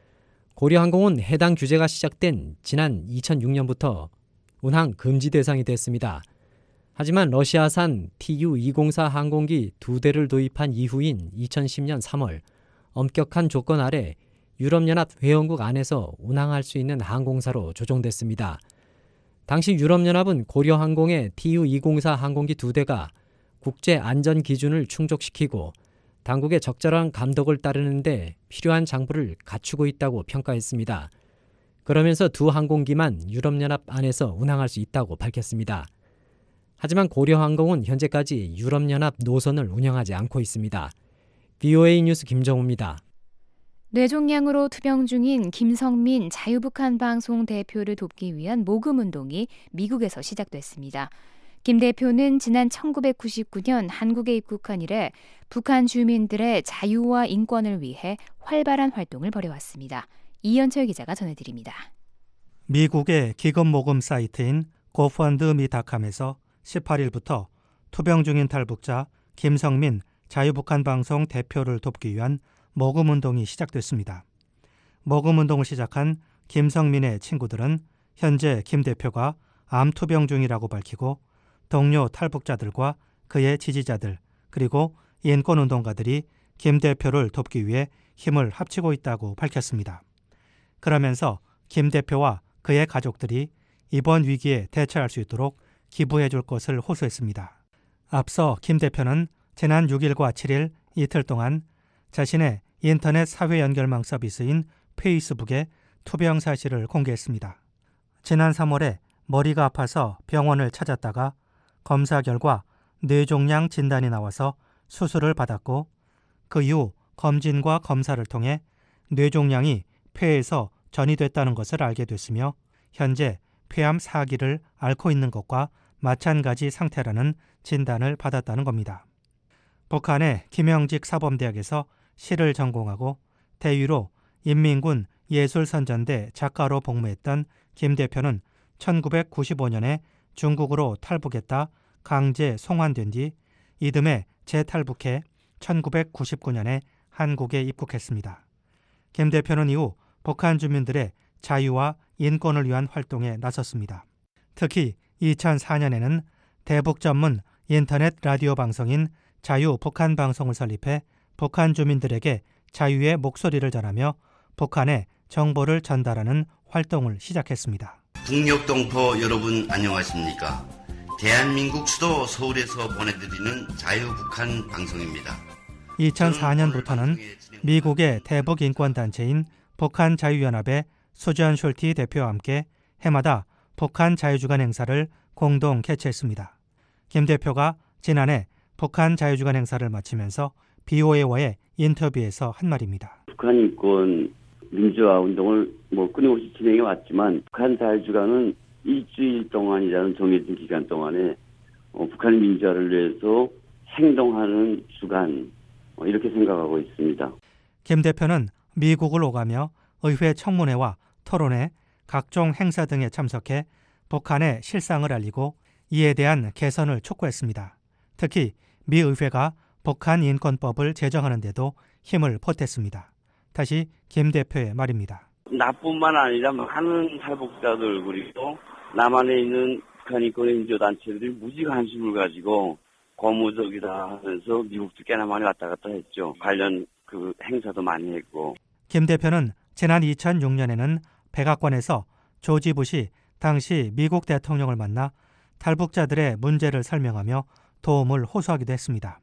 V: 고려항공은 해당 규제가 시작된 지난 이천육 년부터 운항 금지 대상이 됐습니다. 하지만 러시아산 티유 이공사 항공기 두 대를 도입한 이후인 이천십 년 삼월 엄격한 조건 아래 유럽연합 회원국 안에서 운항할 수 있는 항공사로 조정됐습니다. 당시 유럽연합은 고려항공의 티유 이공사 항공기 두 대가 국제 안전 기준을 충족시키고 당국의 적절한 감독을 따르는 데 필요한 장비를 갖추고 있다고 평가했습니다. 그러면서 두 항공기만 유럽연합 안에서 운항할 수 있다고 밝혔습니다. 하지만 고려항공은 현재까지 유럽연합 노선을 운영하지 않고 있습니다. 브이오에이 뉴스 김정우입니다.
D: 뇌종양으로 투병 중인 김성민 자유북한 방송 대표를 돕기 위한 모금운동이 미국에서 시작됐습니다. 김 대표는 지난 천구백구십구 년 한국에 입국한 이래 북한 주민들의 자유와 인권을 위해 활발한 활동을 벌여왔습니다. 이현철 기자가 전해드립니다.
K: 미국의 기금 모금 사이트인 고펀드미닷컴에서 십팔 일부터 투병 중인 탈북자 김성민 자유북한 방송 대표를 돕기 위한 모금운동이 시작됐습니다. 모금운동을 시작한 김성민의 친구들은 현재 김 대표가 암 투병 중이라고 밝히고 동료 탈북자들과 그의 지지자들 그리고 인권운동가들이 김 대표를 돕기 위해 힘을 합치고 있다고 밝혔습니다. 그러면서 김 대표와 그의 가족들이 이번 위기에 대처할 수 있도록 기부해 줄 것을 호소했습니다. 앞서 김 대표는 지난 육 일과 칠 일 이틀 동안 자신의 인터넷 사회 연결망 서비스인 페이스북에 투병 사실을 공개했습니다. 지난 삼월에 머리가 아파서 병원을 찾았다가 검사 결과 뇌종양 진단이 나와서 수술을 받았고 그 이후 검진과 검사를 통해 뇌종양이 폐에서 전이됐다는 것을 알게 됐으며 현재 폐암 사 기를 앓고 있는 것과 마찬가지 상태라는 진단을 받았다는 겁니다. 북한의 김영직 사범대학에서 시를 전공하고 대위로 인민군 예술선전대 작가로 복무했던 김 대표는 천구백구십오 년에 중국으로 탈북했다 강제 송환된 뒤 이듬해 재탈북해 천구백구십구 년에 한국에 입국했습니다. 김 대표는 이후 북한 주민들의 자유와 인권을 위한 활동에 나섰습니다. 특히 이천사 년에는 대북 전문 인터넷 라디오 방송인 자유 북한 방송을 설립해 북한 주민들에게 자유의 목소리를 전하며 북한에 정보를 전달하는 활동을 시작했습니다.
E: 북녘동포 여러분 안녕하십니까? 대한민국 수도 서울에서 보내드리는 자유 북한 방송입니다.
K: 이천사 년부터는 미국의 대북 인권단체인 북한 자유연합의 수전 슐티 대표와 함께 해마다 북한 자유주간 행사를 공동 개최했습니다. 김 대표가 지난해 북한 자유주간 행사를 마치면서 비오에이와의 인터뷰에서 한 말입니다.
F: 북한 인권 민주화 운동을 뭐 끊임없이 진행해 왔지만 북한 자유주간은 일주일 동안이라는 정해진 기간 동안에 어, 북한 민주화를 위해서 행동하는 주간 어, 이렇게 생각하고 있습니다.
K: 김 대표는 미국을 오가며 의회 청문회와 토론회, 각종 행사 등에 참석해 북한의 실상을 알리고 이에 대한 개선을 촉구했습니다. 특히 미 의회가 북한 인권법을 제정하는 데도 힘을 보탰습니다. 다시 김 대표의 말입니다.
F: 나뿐만 아니라 많은 탈북자들 그리고 남한에 있는 북한 인권 엔지오 단체들이 무지 관심을 가지고 고무적이다 하면서 미국도 꽤나 많이 왔다 갔다 했죠. 관련 그 행사도 많이 했고.
K: 김 대표는 지난 이천육 년에는 백악관에서 조지 부시 당시 미국 대통령을 만나 탈북자들의 문제를 설명하며 도움을 호소하기도 했습니다.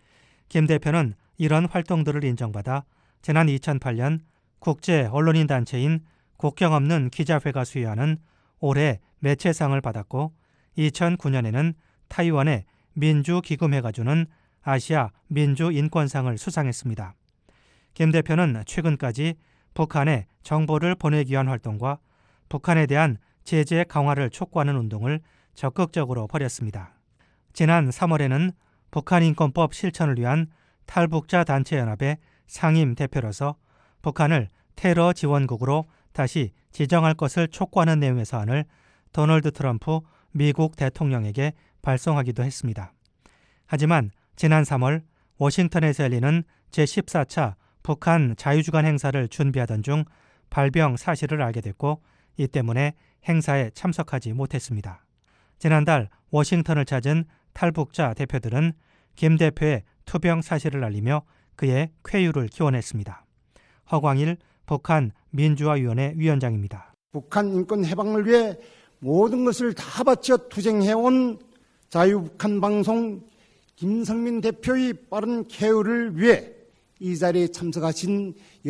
K: 김 대표는 이런 활동들을 인정받아 지난 이천팔 년 국제 언론인 단체인 국경 없는 기자회가 수여하는 올해 매체상을 받았고 이천구 년에는 타이완의 민주기금회가 주는 아시아 민주인권상을 수상했습니다. 김 대표는 최근까지 북한에 정보를 보내기 위한 활동과 북한에 대한 제재 강화를 촉구하는 운동을 적극적으로 벌였습니다. 지난 삼월에는 북한인권법 실천을 위한 탈북자 단체연합의 상임 대표로서 북한을 테러 지원국으로 다시 지정할 것을 촉구하는 내용의 사안을 도널드 트럼프 미국 대통령에게 발송하기도 했습니다. 하지만 지난 삼월 워싱턴에서 열리는 제십사 차 북한 자유주간 행사를 준비하던 중 발병 사실을 알게 됐고 이 때문에 행사에 참석하지 못했습니다. 지난달 워싱턴을 찾은 탈북자 대표들은 김 대표의 투병 사실을 알리며 그의 쾌유를 기원했습니다. 허광일 북한 민주화위원회 위원장입니다.
W: 북한 인권 해방을 위해 모든 것을 다 바쳐 투쟁해온 자유북한 방송 김성민 대표의 빠른 쾌유를 위해 이 자리에 참석하신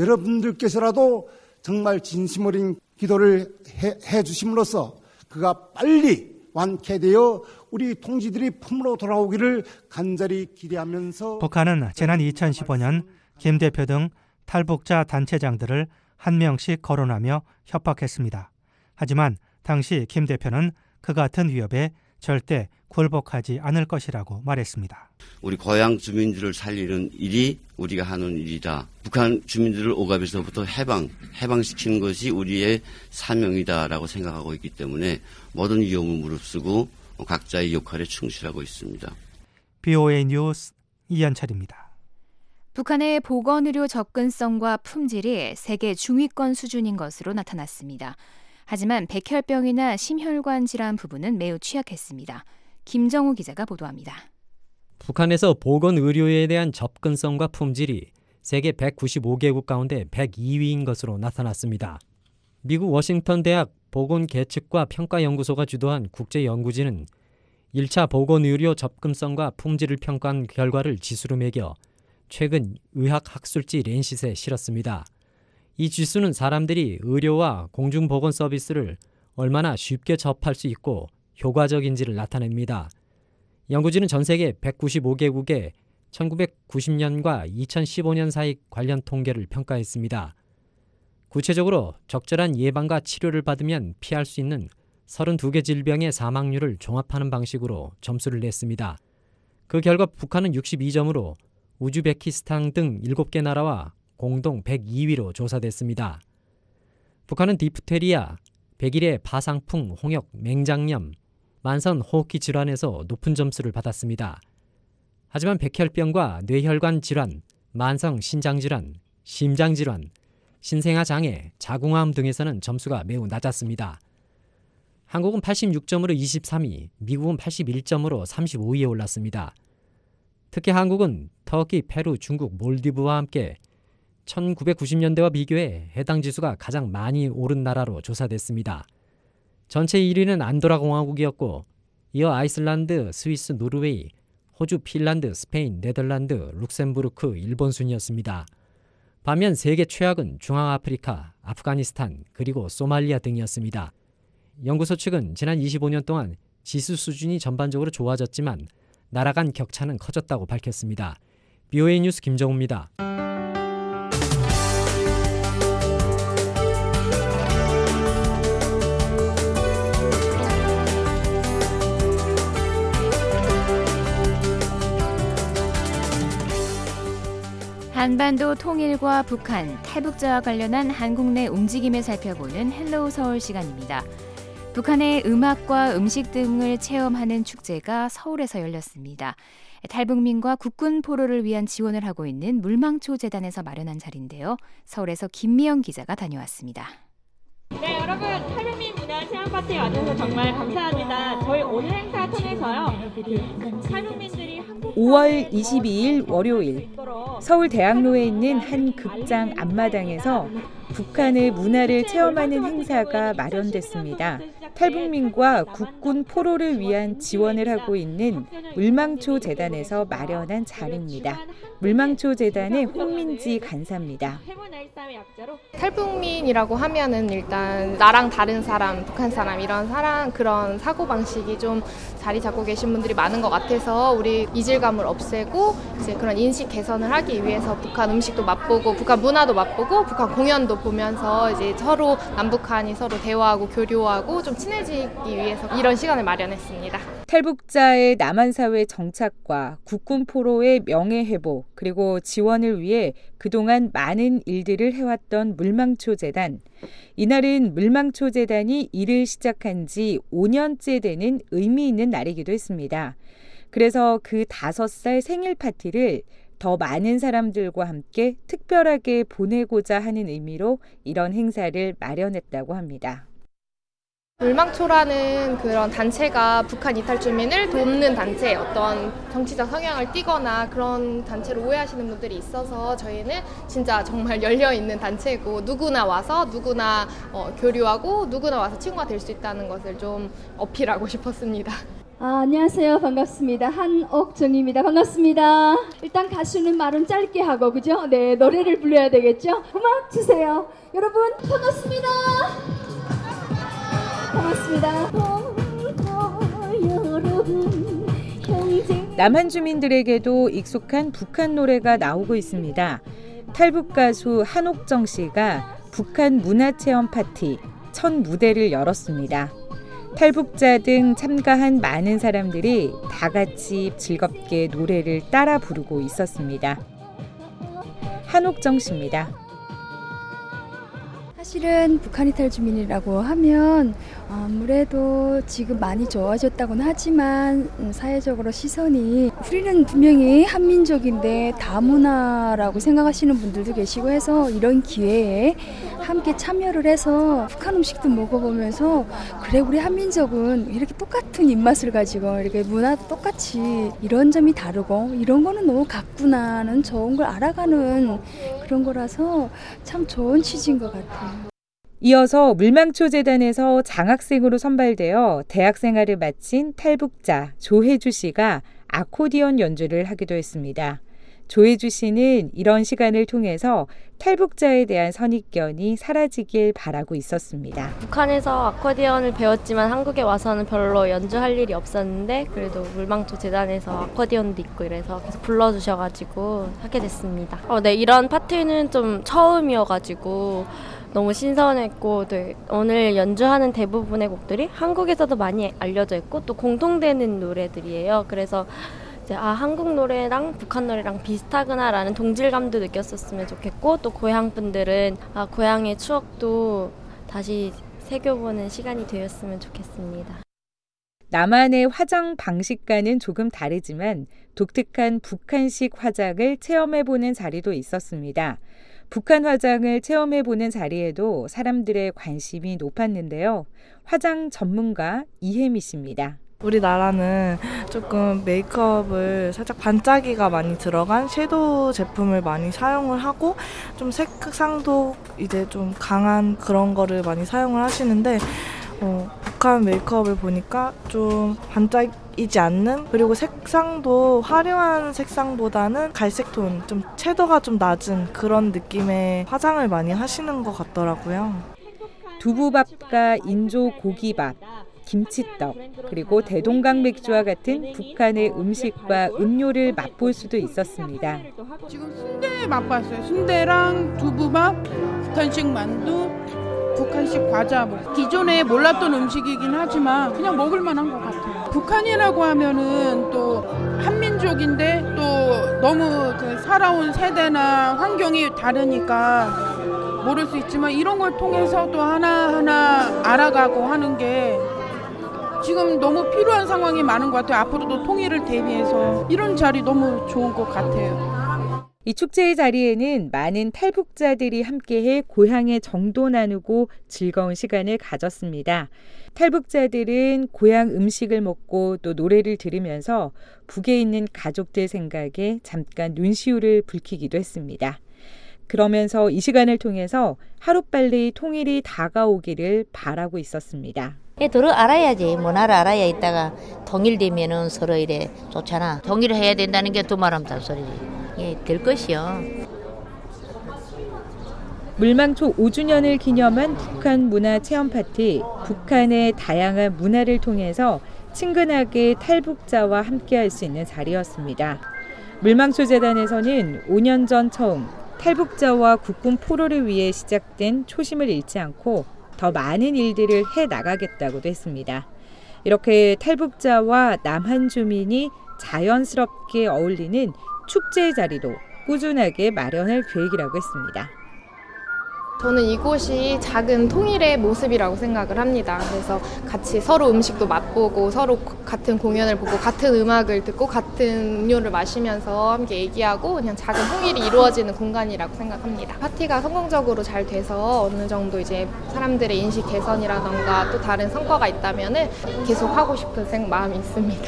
W: 여러분들께서라도 정말 진심 어린 기도를 해, 해 주심으로써 그가 빨리 완쾌되어 우리 동지들이 품으로 돌아오기를 간절히 기대하면서
K: 북한은 지난 이천십오 년 김 대표 등 탈북자 단체장들을 한 명씩 거론하며 협박했습니다. 하지만 당시 김 대표는 그 같은 위협에 절대 굴복하지 않을 것이라고 말했습니다.
E: 우리 고향 주민들을 살리는 일이 우리가 하는 일이다. 북한 주민들을 오갑에서부터 해방, 해방시키는 것이 우리의 사명이다라고 생각하고 있기 때문에 모든 위험을 무릅쓰고 각자의 역할에 충실하고 있습니다.
K: 비오에이 뉴스 이현철입니다.
D: 북한의 보건의료 접근성과 품질이 세계 중위권 수준인 것으로 나타났습니다. 하지만 백혈병이나 심혈관 질환 부분은 매우 취약했습니다. 김정우 기자가 보도합니다.
V: 북한에서 보건의료에 대한 접근성과 품질이 세계 백구십오 개국 가운데 백이 위인 것으로 나타났습니다. 미국 워싱턴 대학 보건계측과 평가연구소가 주도한 국제연구진은 일 차 보건의료 접근성과 품질을 평가한 결과를 지수로 매겨 최근 의학학술지 랜싯에 실었습니다. 이 지수는 사람들이 의료와 공중보건 서비스를 얼마나 쉽게 접할 수 있고 효과적인지를 나타냅니다. 연구진은 전 세계 백구십오 개국의 천구백구십 년과 이천십오 년 사이 관련 통계를 평가했습니다. 구체적으로 적절한 예방과 치료를 받으면 피할 수 있는 서른두 개 질병의 사망률을 종합하는 방식으로 점수를 냈습니다. 그 결과 북한은 육십이 점으로 우즈베키스탄 등 일곱 개 나라와 공동 백이 위로 조사됐습니다. 북한은 디프테리아, 백일의 파상풍, 홍역, 맹장염, 만성 호흡기 질환에서 높은 점수를 받았습니다. 하지만 백혈병과 뇌혈관 질환, 만성 신장질환, 심장질환, 신생아 장애, 자궁암 등에서는 점수가 매우 낮았습니다. 한국은 팔십육 점으로 이십삼 위, 미국은 팔십일 점으로 삼십오 위에 올랐습니다. 특히 한국은 터키, 페루, 중국, 몰디브와 함께 천구백구십 년대와 비교해 해당 지수가 가장 많이 오른 나라로 조사됐습니다. 전체 일 위는 안도라 공화국이었고 이어 아이슬란드, 스위스, 노르웨이, 호주, 핀란드, 스페인, 네덜란드, 룩셈부르크, 일본 순이었습니다. 반면 세계 최악은 중앙아프리카, 아프가니스탄, 그리고 소말리아 등이었습니다. 연구소 측은 지난 이십오 년 동안 지수 수준이 전반적으로 좋아졌지만 나라 간 격차는 커졌다고 밝혔습니다. 비오에이 뉴스 김정우입니다.
D: 한반도 통일과 북한, 탈북자와 관련한 한국 내 움직임을 살펴보는 헬로우 서울 시간입니다. 북한의 음악과 음식 등을 체험하는 축제가 서울에서 열렸습니다. 탈북민과 국군 포로를 위한 지원을 하고 있는 물망초 재단에서 마련한 자리인데요. 서울에서 김미영 기자가 다녀왔습니다.
H: 네, 여러분 탈북민 문화 체험 파티에 와주셔서 정말 감사합니다. 저희 오늘 행사 통해서요, 탈북민들이
I: 오월 이십이일 월요일 서울대학로에 있는 한 극장 앞마당에서 북한의 문화를 체험하는 행사가 마련됐습니다. 탈북민과 국군 포로를 위한 지원을 하고 있는 물망초 재단에서 마련한 자리입니다. 물망초 재단의 홍민지 간사입니다.
J: 탈북민이라고 하면은 일단 나랑 다른 사람, 북한 사람 이런 사람 그런 사고 방식이 좀 자리 잡고 계신 분들이 많은 것 같아서 우리 이질감을 없애고 이제 그런 인식 개선을 하기 위해서 북한 음식도 맛보고 북한 문화도 맛보고 북한 공연도 보면서 이제 서로 남북한이 서로 대화하고 교류하고 좀 친해지기 위해서 이런 시간을 마련했습니다.
I: 탈북자의 남한 사회 정착과 국군 포로의 명예 회복 그리고 지원을 위해 그동안 많은 일들을 해왔던 물망초 재단. 이날은 물망초 재단이 일을 시작한 지 오 년째 되는 의미 있는 날이기도 했습니다. 그래서 그 다섯 살 생일 파티를 더 많은 사람들과 함께 특별하게 보내고자 하는 의미로 이런 행사를 마련했다고 합니다.
J: 물망초라는 그런 단체가 북한 이탈 주민을 돕는 단체, 어떤 정치적 성향을 띠거나 그런 단체로 오해하시는 분들이 있어서 저희는 진짜 정말 열려있는 단체고 누구나 와서 누구나 어, 교류하고 누구나 와서 친구가 될 수 있다는 것을 좀 어필하고 싶었습니다.
X: 아, 안녕하세요. 반갑습니다. 한옥정입니다. 반갑습니다. 일단 가수는 말은 짧게 하고 그죠? 네, 노래를 불러야 되겠죠? 음악 주세요. 여러분 반갑습니다. 반갑습니다.
I: 남한 주민들에게도 익숙한 북한 노래가 나오고 있습니다. 탈북 가수 한옥정 씨가 북한 문화체험 파티 첫 무대를 열었습니다. 탈북자 등 참가한 많은 사람들이 다 같이 즐겁게 노래를 따라 부르고 있었습니다. 한옥정 씨입니다.
X: 사실은 북한 이탈 주민이라고 하면 아무래도 지금 많이 좋아졌다고는 하지만 사회적으로 시선이 우리는 분명히 한민족인데 다문화라고 생각하시는 분들도 계시고 해서 이런 기회에 함께 참여를 해서 북한 음식도 먹어보면서 그래 우리 한민족은 이렇게 똑같은 입맛을 가지고 이렇게 문화도 똑같이 이런 점이 다르고 이런 거는 너무 같구나는 좋은 걸 알아가는 그런 거라서 참 좋은 취지인 것 같아요.
I: 이어서 물망초 재단에서 장학생으로 선발되어 대학 생활을 마친 탈북자 조혜주 씨가 아코디언 연주를 하기도 했습니다. 조혜주 씨는 이런 시간을 통해서 탈북자에 대한 선입견이 사라지길 바라고 있었습니다.
Y: 북한에서 아코디언을 배웠지만 한국에 와서는 별로 연주할 일이 없었는데 그래도 물망초 재단에서 아코디언도 있고 이래서 계속 불러주셔가지고 하게 됐습니다. 어, 네, 이런 파티는 좀 처음이어가지고 너무 신선했고 네, 오늘 연주하는 대부분의 곡들이 한국에서도 많이 알려져 있고 또 공통되는 노래들이에요. 그래서 이제 아 한국 노래랑 북한 노래랑 비슷하구나라는 동질감도 느꼈었으면 좋겠고 또 고향 분들은 아 고향의 추억도 다시 새겨보는 시간이 되었으면 좋겠습니다.
I: 남한의 화장 방식과는 조금 다르지만 독특한 북한식 화장을 체험해보는 자리도 있었습니다. 북한 화장을 체험해보는 자리에도 사람들의 관심이 높았는데요. 화장 전문가 이혜미 씨입니다.
G: 우리나라는 조금 메이크업을 살짝 반짝이가 많이 들어간 섀도우 제품을 많이 사용을 하고 좀 색상도 이제 좀 강한 그런 거를 많이 사용을 하시는데 어, 북한 메이크업을 보니까 좀 반짝이지 않는 그리고 색상도 화려한 색상보다는 갈색톤 좀 채도가 좀 낮은 그런 느낌의 화장을 많이 하시는 것 같더라고요.
I: 두부밥과 인조 고기밥, 김치떡, 그리고 대동강 맥주와 같은 북한의 음식과 음료를 맛볼 수도 있었습니다.
L: 지금 순대 맛봤어요. 순대랑 두부밥, 북한식 만두, 북한식 과자. 뭐 기존에 몰랐던 음식이긴 하지만 그냥 먹을 만한 것 같아요. 북한이라고 하면은 또 한민족인데 또 너무 그 살아온 세대나 환경이 다르니까 모를 수 있지만 이런 걸 통해서 또 하나하나 알아가고 하는 게 지금 너무 필요한 상황이 많은 것 같아요. 앞으로도 통일을 대비해서 이런 자리 너무 좋은 것 같아요.
I: 이 축제의 자리에는 많은 탈북자들이 함께해 고향의 정도 나누고 즐거운 시간을 가졌습니다. 탈북자들은 고향 음식을 먹고 또 노래를 들으면서 북에 있는 가족들 생각에 잠깐 눈시울을 붉히기도 했습니다. 그러면서 이 시간을 통해서 하루빨리 통일이 다가오기를 바라고 있었습니다.
M: 들어 알아야지. 문화를 알아야 있다가 통일되면은 서로 이래 좋잖아. 통일을 해야 된다는 게 두 말하면 잔소리지. 예, 될 것이요.
I: 물망초 오 주년을 기념한 북한 문화 체험 파티, 북한의 다양한 문화를 통해서 친근하게 탈북자와 함께할 수 있는 자리였습니다. 물망초 재단에서는 오 년 전 처음 탈북자와 국군 포로를 위해 시작된 초심을 잃지 않고 더 많은 일들을 해나가겠다고도 했습니다. 이렇게 탈북자와 남한 주민이 자연스럽게 어울리는 축제의 자리도 꾸준하게 마련할 계획이라고 했습니다.
J: 저는 이곳이 작은 통일의 모습이라고 생각을 합니다. 그래서 같이 서로 음식도 맛보고 서로 같은 공연을 보고 같은 음악을 듣고 같은 음료를 마시면서 함께 얘기하고 그냥 작은 통일이 이루어지는 공간이라고 생각합니다. 파티가 성공적으로 잘 돼서 어느 정도 이제 사람들의 인식 개선이라던가 또 다른 성과가 있다면은 계속 하고 싶은 생 마음이 있습니다.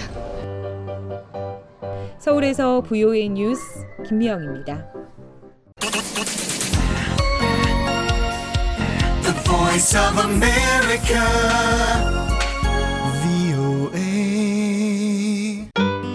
I: 서울에서 브이오에이 뉴스 김미영입니다.
N: The Voice of America, 브이오에이.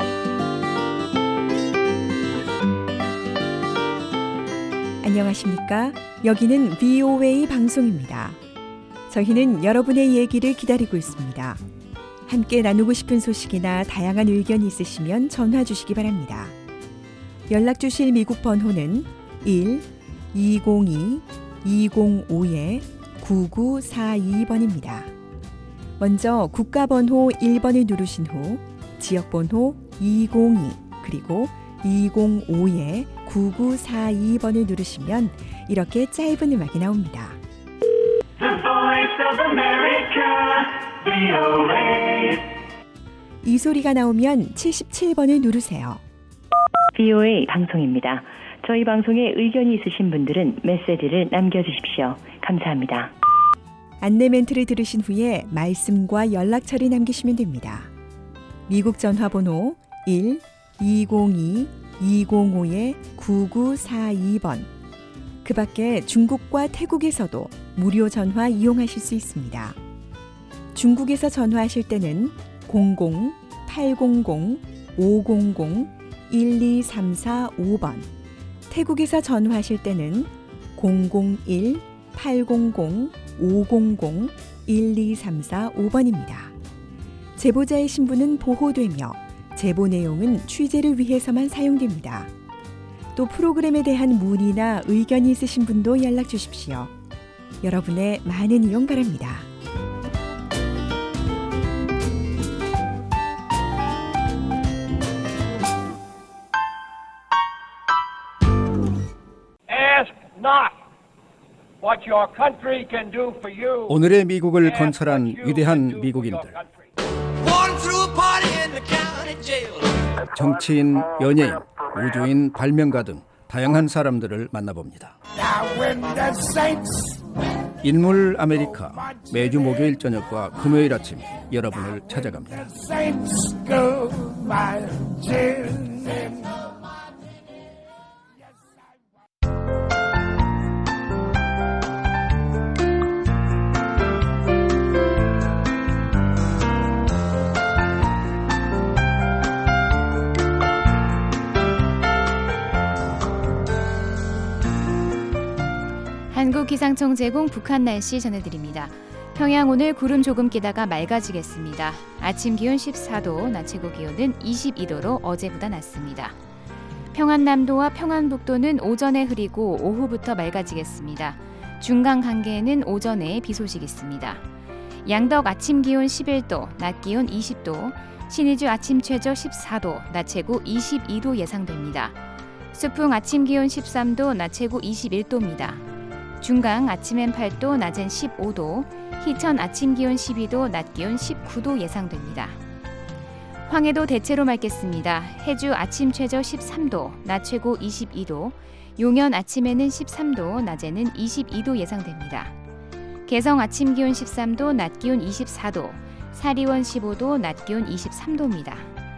O: 안녕하십니까? 여기는 브이오에이 방송입니다. 저희는 여러분의 얘기를 기다리고 있습니다. 함께 나누고 싶은 소식이나 다양한 의견이 있으시면 전화 주시기 바랍니다. 연락 주실 미국 번호는 일 이공이 이공오 구구사이 번입니다. 먼저 국가번호 일 번을 누르신 후 지역번호 이공이 그리고 이공오 구구사이 번을 누르시면 이렇게 짧은 음악이 나옵니다.
N: The Voice of America, 브이오에이.
O: 이 소리가 나오면 칠십칠 번을 누르세요.
Z: 브이오에이 방송입니다. 저희 방송에 의견이 있으신 분들은 메시지를 남겨주십시오. 감사합니다.
O: 안내 멘트를 들으신 후에 말씀과 연락처를 남기시면 됩니다. 미국 전화번호 일 이공이 이공오 구구사이 번. 그 밖에 중국과 태국에서도 무료 전화 이용하실 수 있습니다. 중국에서 전화하실 때는 공공 팔공공 오공공 일이삼사오 번. 태국에서 전화하실 때는 공공일 팔공공 오공공 일이삼사오 번입니다. 제보자의 신분은 보호되며 제보 내용은 취재를 위해서만 사용됩니다. 또 프로그램에 대한 문의나 의견이 있으신 분도 연락 주십시오. 여러분의 많은 이용 바랍니다.
P: Ask not what your country can do for you.
Q: 오늘의 미국을 건설한 위대한 미국인들. 정치인, 연예인, 우주인, 발명가 등 다양한 사람들을 만나봅니다. 인물 아메리카 매주 목요일 저녁과 금요일 아침 여러분을 찾아갑니다.
D: 한국기상청 제공 북한 날씨 전해드립니다. 평양 오늘 구름 조금 끼다가 맑아지겠습니다. 아침 기온 십사 도, 낮 최고 기온은 이십이 도로 어제보다 낮습니다. 평안남도와 평안북도는 오전에 흐리고 오후부터 맑아지겠습니다. 중강 한계에는 오전에 비 소식 있습니다. 양덕 아침 기온 십일 도, 낮 기온 이십 도, 신의주 아침 최저 십사 도, 낮 최고 이십이 도 예상됩니다. 수풍 아침 기온 십삼 도, 낮 최고 이십일 도입니다. 중강 아침엔 팔 도, 낮엔 십오 도, 희천 아침 기온 십이 도, 낮 기온 십구 도 예상됩니다. 황해도 대체로 맑겠습니다. 해주 아침 최저 십삼 도, 낮 최고 이십이 도, 용현 아침에는 십삼 도, 낮에는 이십이 도 예상됩니다. 개성 아침 기온 십삼 도, 낮 기온 이십사 도, 사리원 십오 도, 낮 기온 이십삼 도입니다.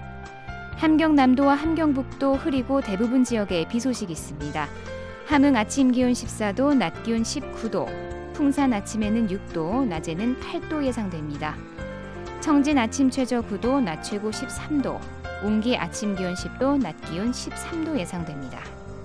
D: 함경남도와 함경북도 흐리고 대부분 지역에 비 소식이 있습니다. 함흥 아침 기온 십사 도, 낮 기온 십구 도, 풍산 아침에는 육 도, 낮에는 팔 도 예상됩니다. 청진 아침 최저 구 도, 낮 최고 십삼 도, 웅기 아침 기온 십 도, 낮 기온 십삼 도 예상됩니다.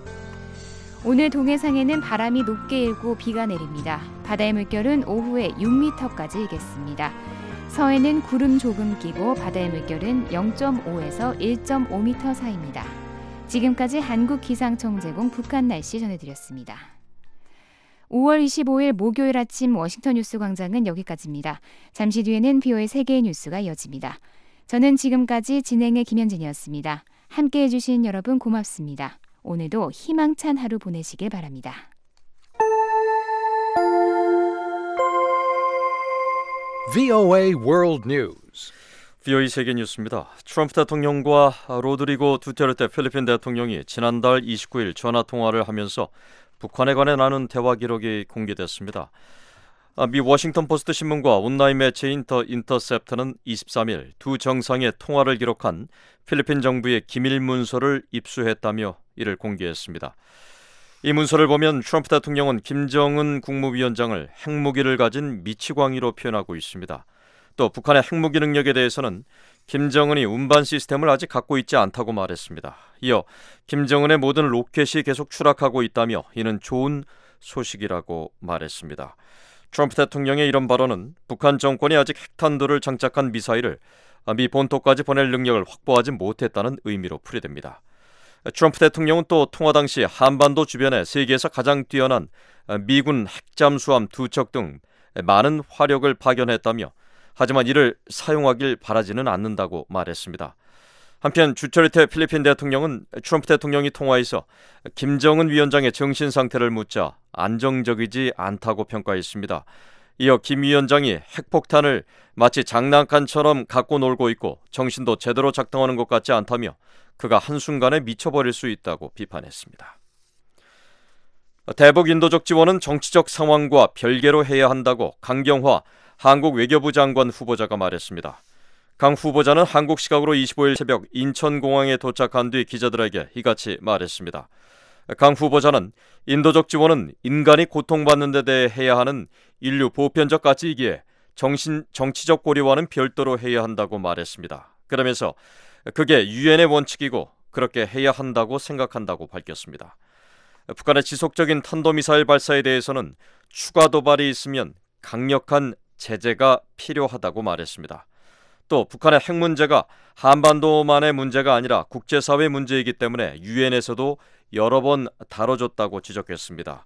D: 오늘 동해상에는 바람이 높게 일고 비가 내립니다. 바다의 물결은 오후에 육 미터까지 일겠습니다. 서해는 구름 조금 끼고 바다의 물결은 영 점 오에서 일 점 오 미터 사이입니다. 지금까지 한국기상청 제공 북한 날씨 전해드렸습니다. 오월 이십오일 목요일 아침 워싱턴 뉴스 광장은 여기까지입니다. 잠시 뒤에는 비오의 세계의 뉴스가 이어집니다. 저는 지금까지 진행의 김현진이었습니다. 함께해 주신 여러분 고맙습니다. 오늘도 희망찬 하루 보내시길 바랍니다.
R: 브이오에이 World News.
B: 비오이 세계 뉴스입니다. 트럼프 대통령과 로드리고 두테르테 필리핀 대통령이 지난달 이십구일 전화통화를 하면서 북한에 관해 나눈 대화 기록이 공개됐습니다. 미 워싱턴 포스트 신문과 온라인 매체인 더 인터셉트는 이십삼일 두 정상의 통화를 기록한 필리핀 정부의 기밀 문서를 입수했다며 이를 공개했습니다. 이 문서를 보면 트럼프 대통령은 김정은 국무위원장을 핵무기를 가진 미치광이로 표현하고 있습니다. 또 북한의 핵무기 능력에 대해서는 김정은이 운반 시스템을 아직 갖고 있지 않다고 말했습니다. 이어 김정은의 모든 로켓이 계속 추락하고 있다며 이는 좋은 소식이라고 말했습니다. 트럼프 대통령의 이런 발언은 북한 정권이 아직 핵탄두를 장착한 미사일을 미 본토까지 보낼 능력을 확보하지 못했다는 의미로 풀이됩니다. 트럼프 대통령은 또 통화 당시 한반도 주변에 세계에서 가장 뛰어난 미군 핵잠수함 두 척 등 많은 화력을 파견했다며 하지만 이를 사용하길 바라지는 않는다고 말했습니다. 한편 주철리테 필리핀 대통령은 트럼프 대통령이 통화에서 김정은 위원장의 정신 상태를 묻자 안정적이지 않다고 평가했습니다. 이어 김 위원장이 핵폭탄을 마치 장난감처럼 갖고 놀고 있고 정신도 제대로 작동하는 것 같지 않다며 그가 한순간에 미쳐버릴 수 있다고 비판했습니다. 대북 인도적 지원은 정치적 상황과 별개로 해야 한다고 강경화 한국 외교부 장관 후보자가 말했습니다. 강 후보자는 한국 시각으로 이십오일 새벽 인천공항에 도착한 뒤 기자들에게 이같이 말했습니다. 강 후보자는 인도적 지원은 인간이 고통받는 데 대해 해야 하는 인류 보편적 가치이기에 정신, 정치적 고려와는 별도로 해야 한다고 말했습니다. 그러면서 그게 유엔의 원칙이고 그렇게 해야 한다고 생각한다고 밝혔습니다. 북한의 지속적인 탄도미사일 발사에 대해서는 추가 도발이 있으면 강력한 제재가 필요하다고 말했습니다. 또 북한의 핵 문제가 한반도만의 문제가 아니라 국제사회 문제이기 때문에 유엔에서도 여러 번 다뤄졌다고 지적했습니다.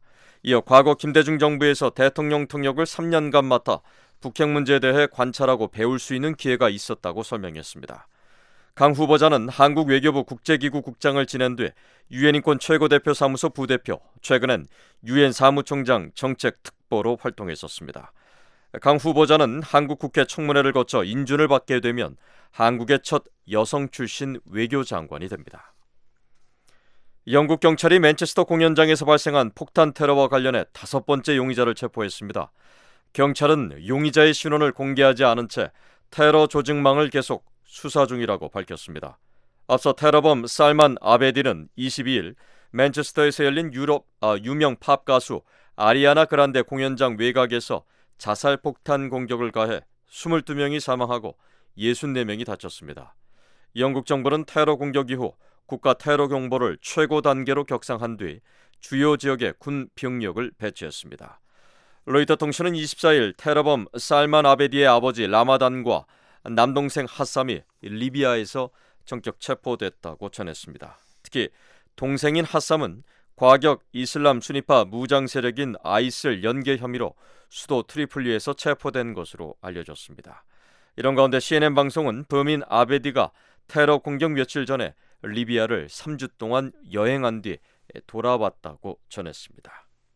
B: 이어 과거 김대중 정부에서 대통령 통역을 삼 년간 맡아 북핵 문제에 대해 관찰하고 배울 수 있는 기회가 있었다고 설명했습니다. 강 후보자는 한국 외교부 국제기구 국장을 지낸 뒤 유엔 인권 최고대표 사무소 부대표, 최근엔 유엔 사무총장 정책특보로 활동했었습니다. 강 후보자는 한국 국회 청문회를 거쳐 인준을 받게 되면 한국의 첫 여성 출신 외교장관이 됩니다. 영국 경찰이 맨체스터 공연장에서 발생한 폭탄 테러와 관련해 다섯 번째 용의자를 체포했습니다. 경찰은 용의자의 신원을 공개하지 않은 채 테러 조직망을 계속 수사 중이라고 밝혔습니다. 앞서 테러범 살만 아베디는 이십이일 맨체스터에서 열린 유럽, 아, 유명 팝 가수 아리아나 그란데 공연장 외곽에서 자살 폭탄 공격을 가해 이십이 명이 사망하고 육십사 명이 다쳤습니다. 영국 정부는 테러 공격 이후 국가 테러 경보를 최고 단계로 격상한 뒤 주요 지역에 군 병력을 배치했습니다. 로이터 통신은 이십사일 테러범 살만 아베디의 아버지 라마단과 남동생 하삼이 리비아에서 전격 체포됐다고 전했습니다. 특히 동생인 하삼은 과격 이슬람 순위파 무장 세력인 아이슬 연계 혐의로 수도 트리폴리에서 체포된 것으로 알려졌습니다. 이런 가운데 씨엔엔 방송은 범인 아베디가 테러 공격 며칠 전에 리비아를 삼 주 동안 여행한 뒤 돌아왔다고 전했습니다.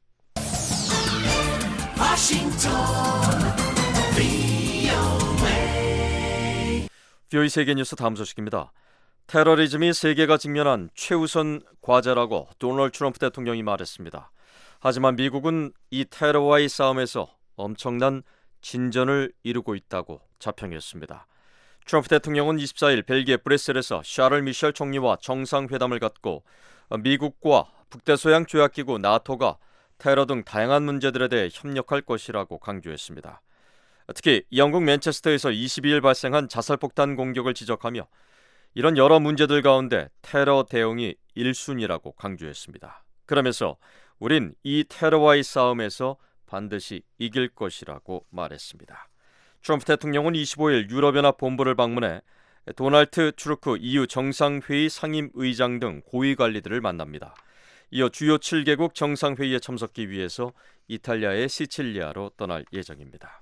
B: 비오이 세계뉴스 다음 소식입니다. 테러리즘이 세계가 직면한 최우선 과제라고 도널드 트럼프 대통령이 말했습니다. 하지만 미국은 이 테러와의 싸움에서 엄청난 진전을 이루고 있다고 자평했습니다. 트럼프 대통령은 이십사일 벨기에 브뤼셀에서 샤를 미셸 총리와 정상회담을 갖고 미국과 북대서양 조약기구 나토가 테러 등 다양한 문제들에 대해 협력할 것이라고 강조했습니다. 특히 영국 맨체스터에서 이십이일 발생한 자살폭탄 공격을 지적하며 이런 여러 문제들 가운데 테러 대응이 일 순위라고 강조했습니다. 그러면서 우린 이 테러와의 싸움에서 반드시 이길 것이라고 말했습니다. 트럼프 대통령은 이십오일 유럽연합 본부를 방문해 도널드 투스크 이유 정상회의 상임의장 등 고위 관리들을 만납니다. 이어 주요 칠 개국 정상회의에 참석하기 위해서 이탈리아의 시칠리아로 떠날 예정입니다.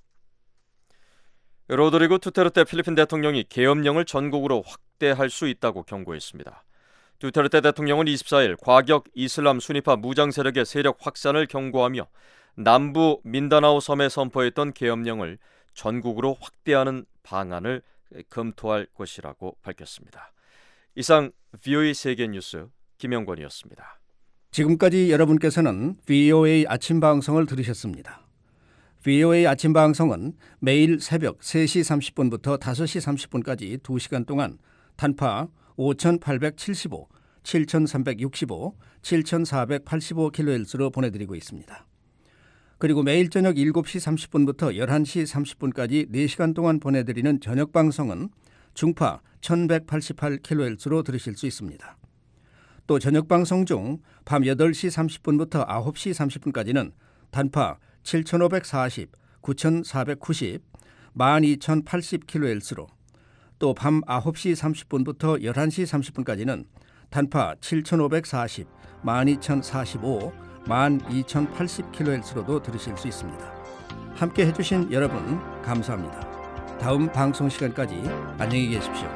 B: 로드리고 투테르테 필리핀 대통령이 계엄령을 전국으로 확대할 수 있다고 경고했습니다. 두테르테 대통령은 이십사일 과격 이슬람 순위파 무장 세력의 세력 확산을 경고하며 남부 민다나오 섬에 선포했던 계엄령을 전국으로 확대하는 방안을 검토할 것이라고 밝혔습니다. 이상 비오이 세계뉴스 김영권이었습니다.
Q: 지금까지 여러분께서는 브이오에이 아침 방송을 들으셨습니다. 브이오에이 아침 방송은 매일 새벽 세 시 삼십 분부터 다섯 시 삼십 분까지 두 시간 동안 단파 오천팔백칠십오, 칠천삼백육십오, 칠천사백팔십오 킬로헤르츠로 보내드리고 있습니다. 그리고 매일 저녁 일곱 시 삼십 분부터 열한 시 삼십 분까지 네 시간 동안 보내드리는 저녁 방송은 중파 천백팔십팔 킬로헤르츠로 들으실 수 있습니다. 또 저녁 방송 중 밤 여덟 시 삼십 분부터 아홉 시 삼십 분까지는 단파 칠천오백사십, 구천사백구십, 만 이천팔십 킬로헤르츠로 또 밤 아홉 시 삼십 분부터 열한 시 삼십 분까지는 단파 칠천오백사십, 만 이천사십오, 만 이천팔십 킬로헤르츠로도 들으실 수 있습니다. 함께 해주신 여러분 감사합니다. 다음 방송 시간까지 안녕히 계십시오.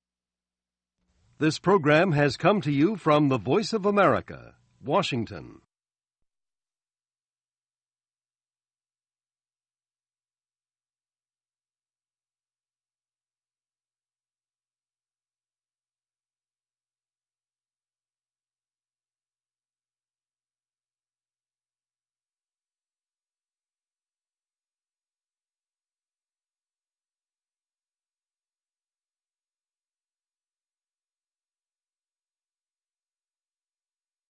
A: This program has come to you from the Voice of America, Washington.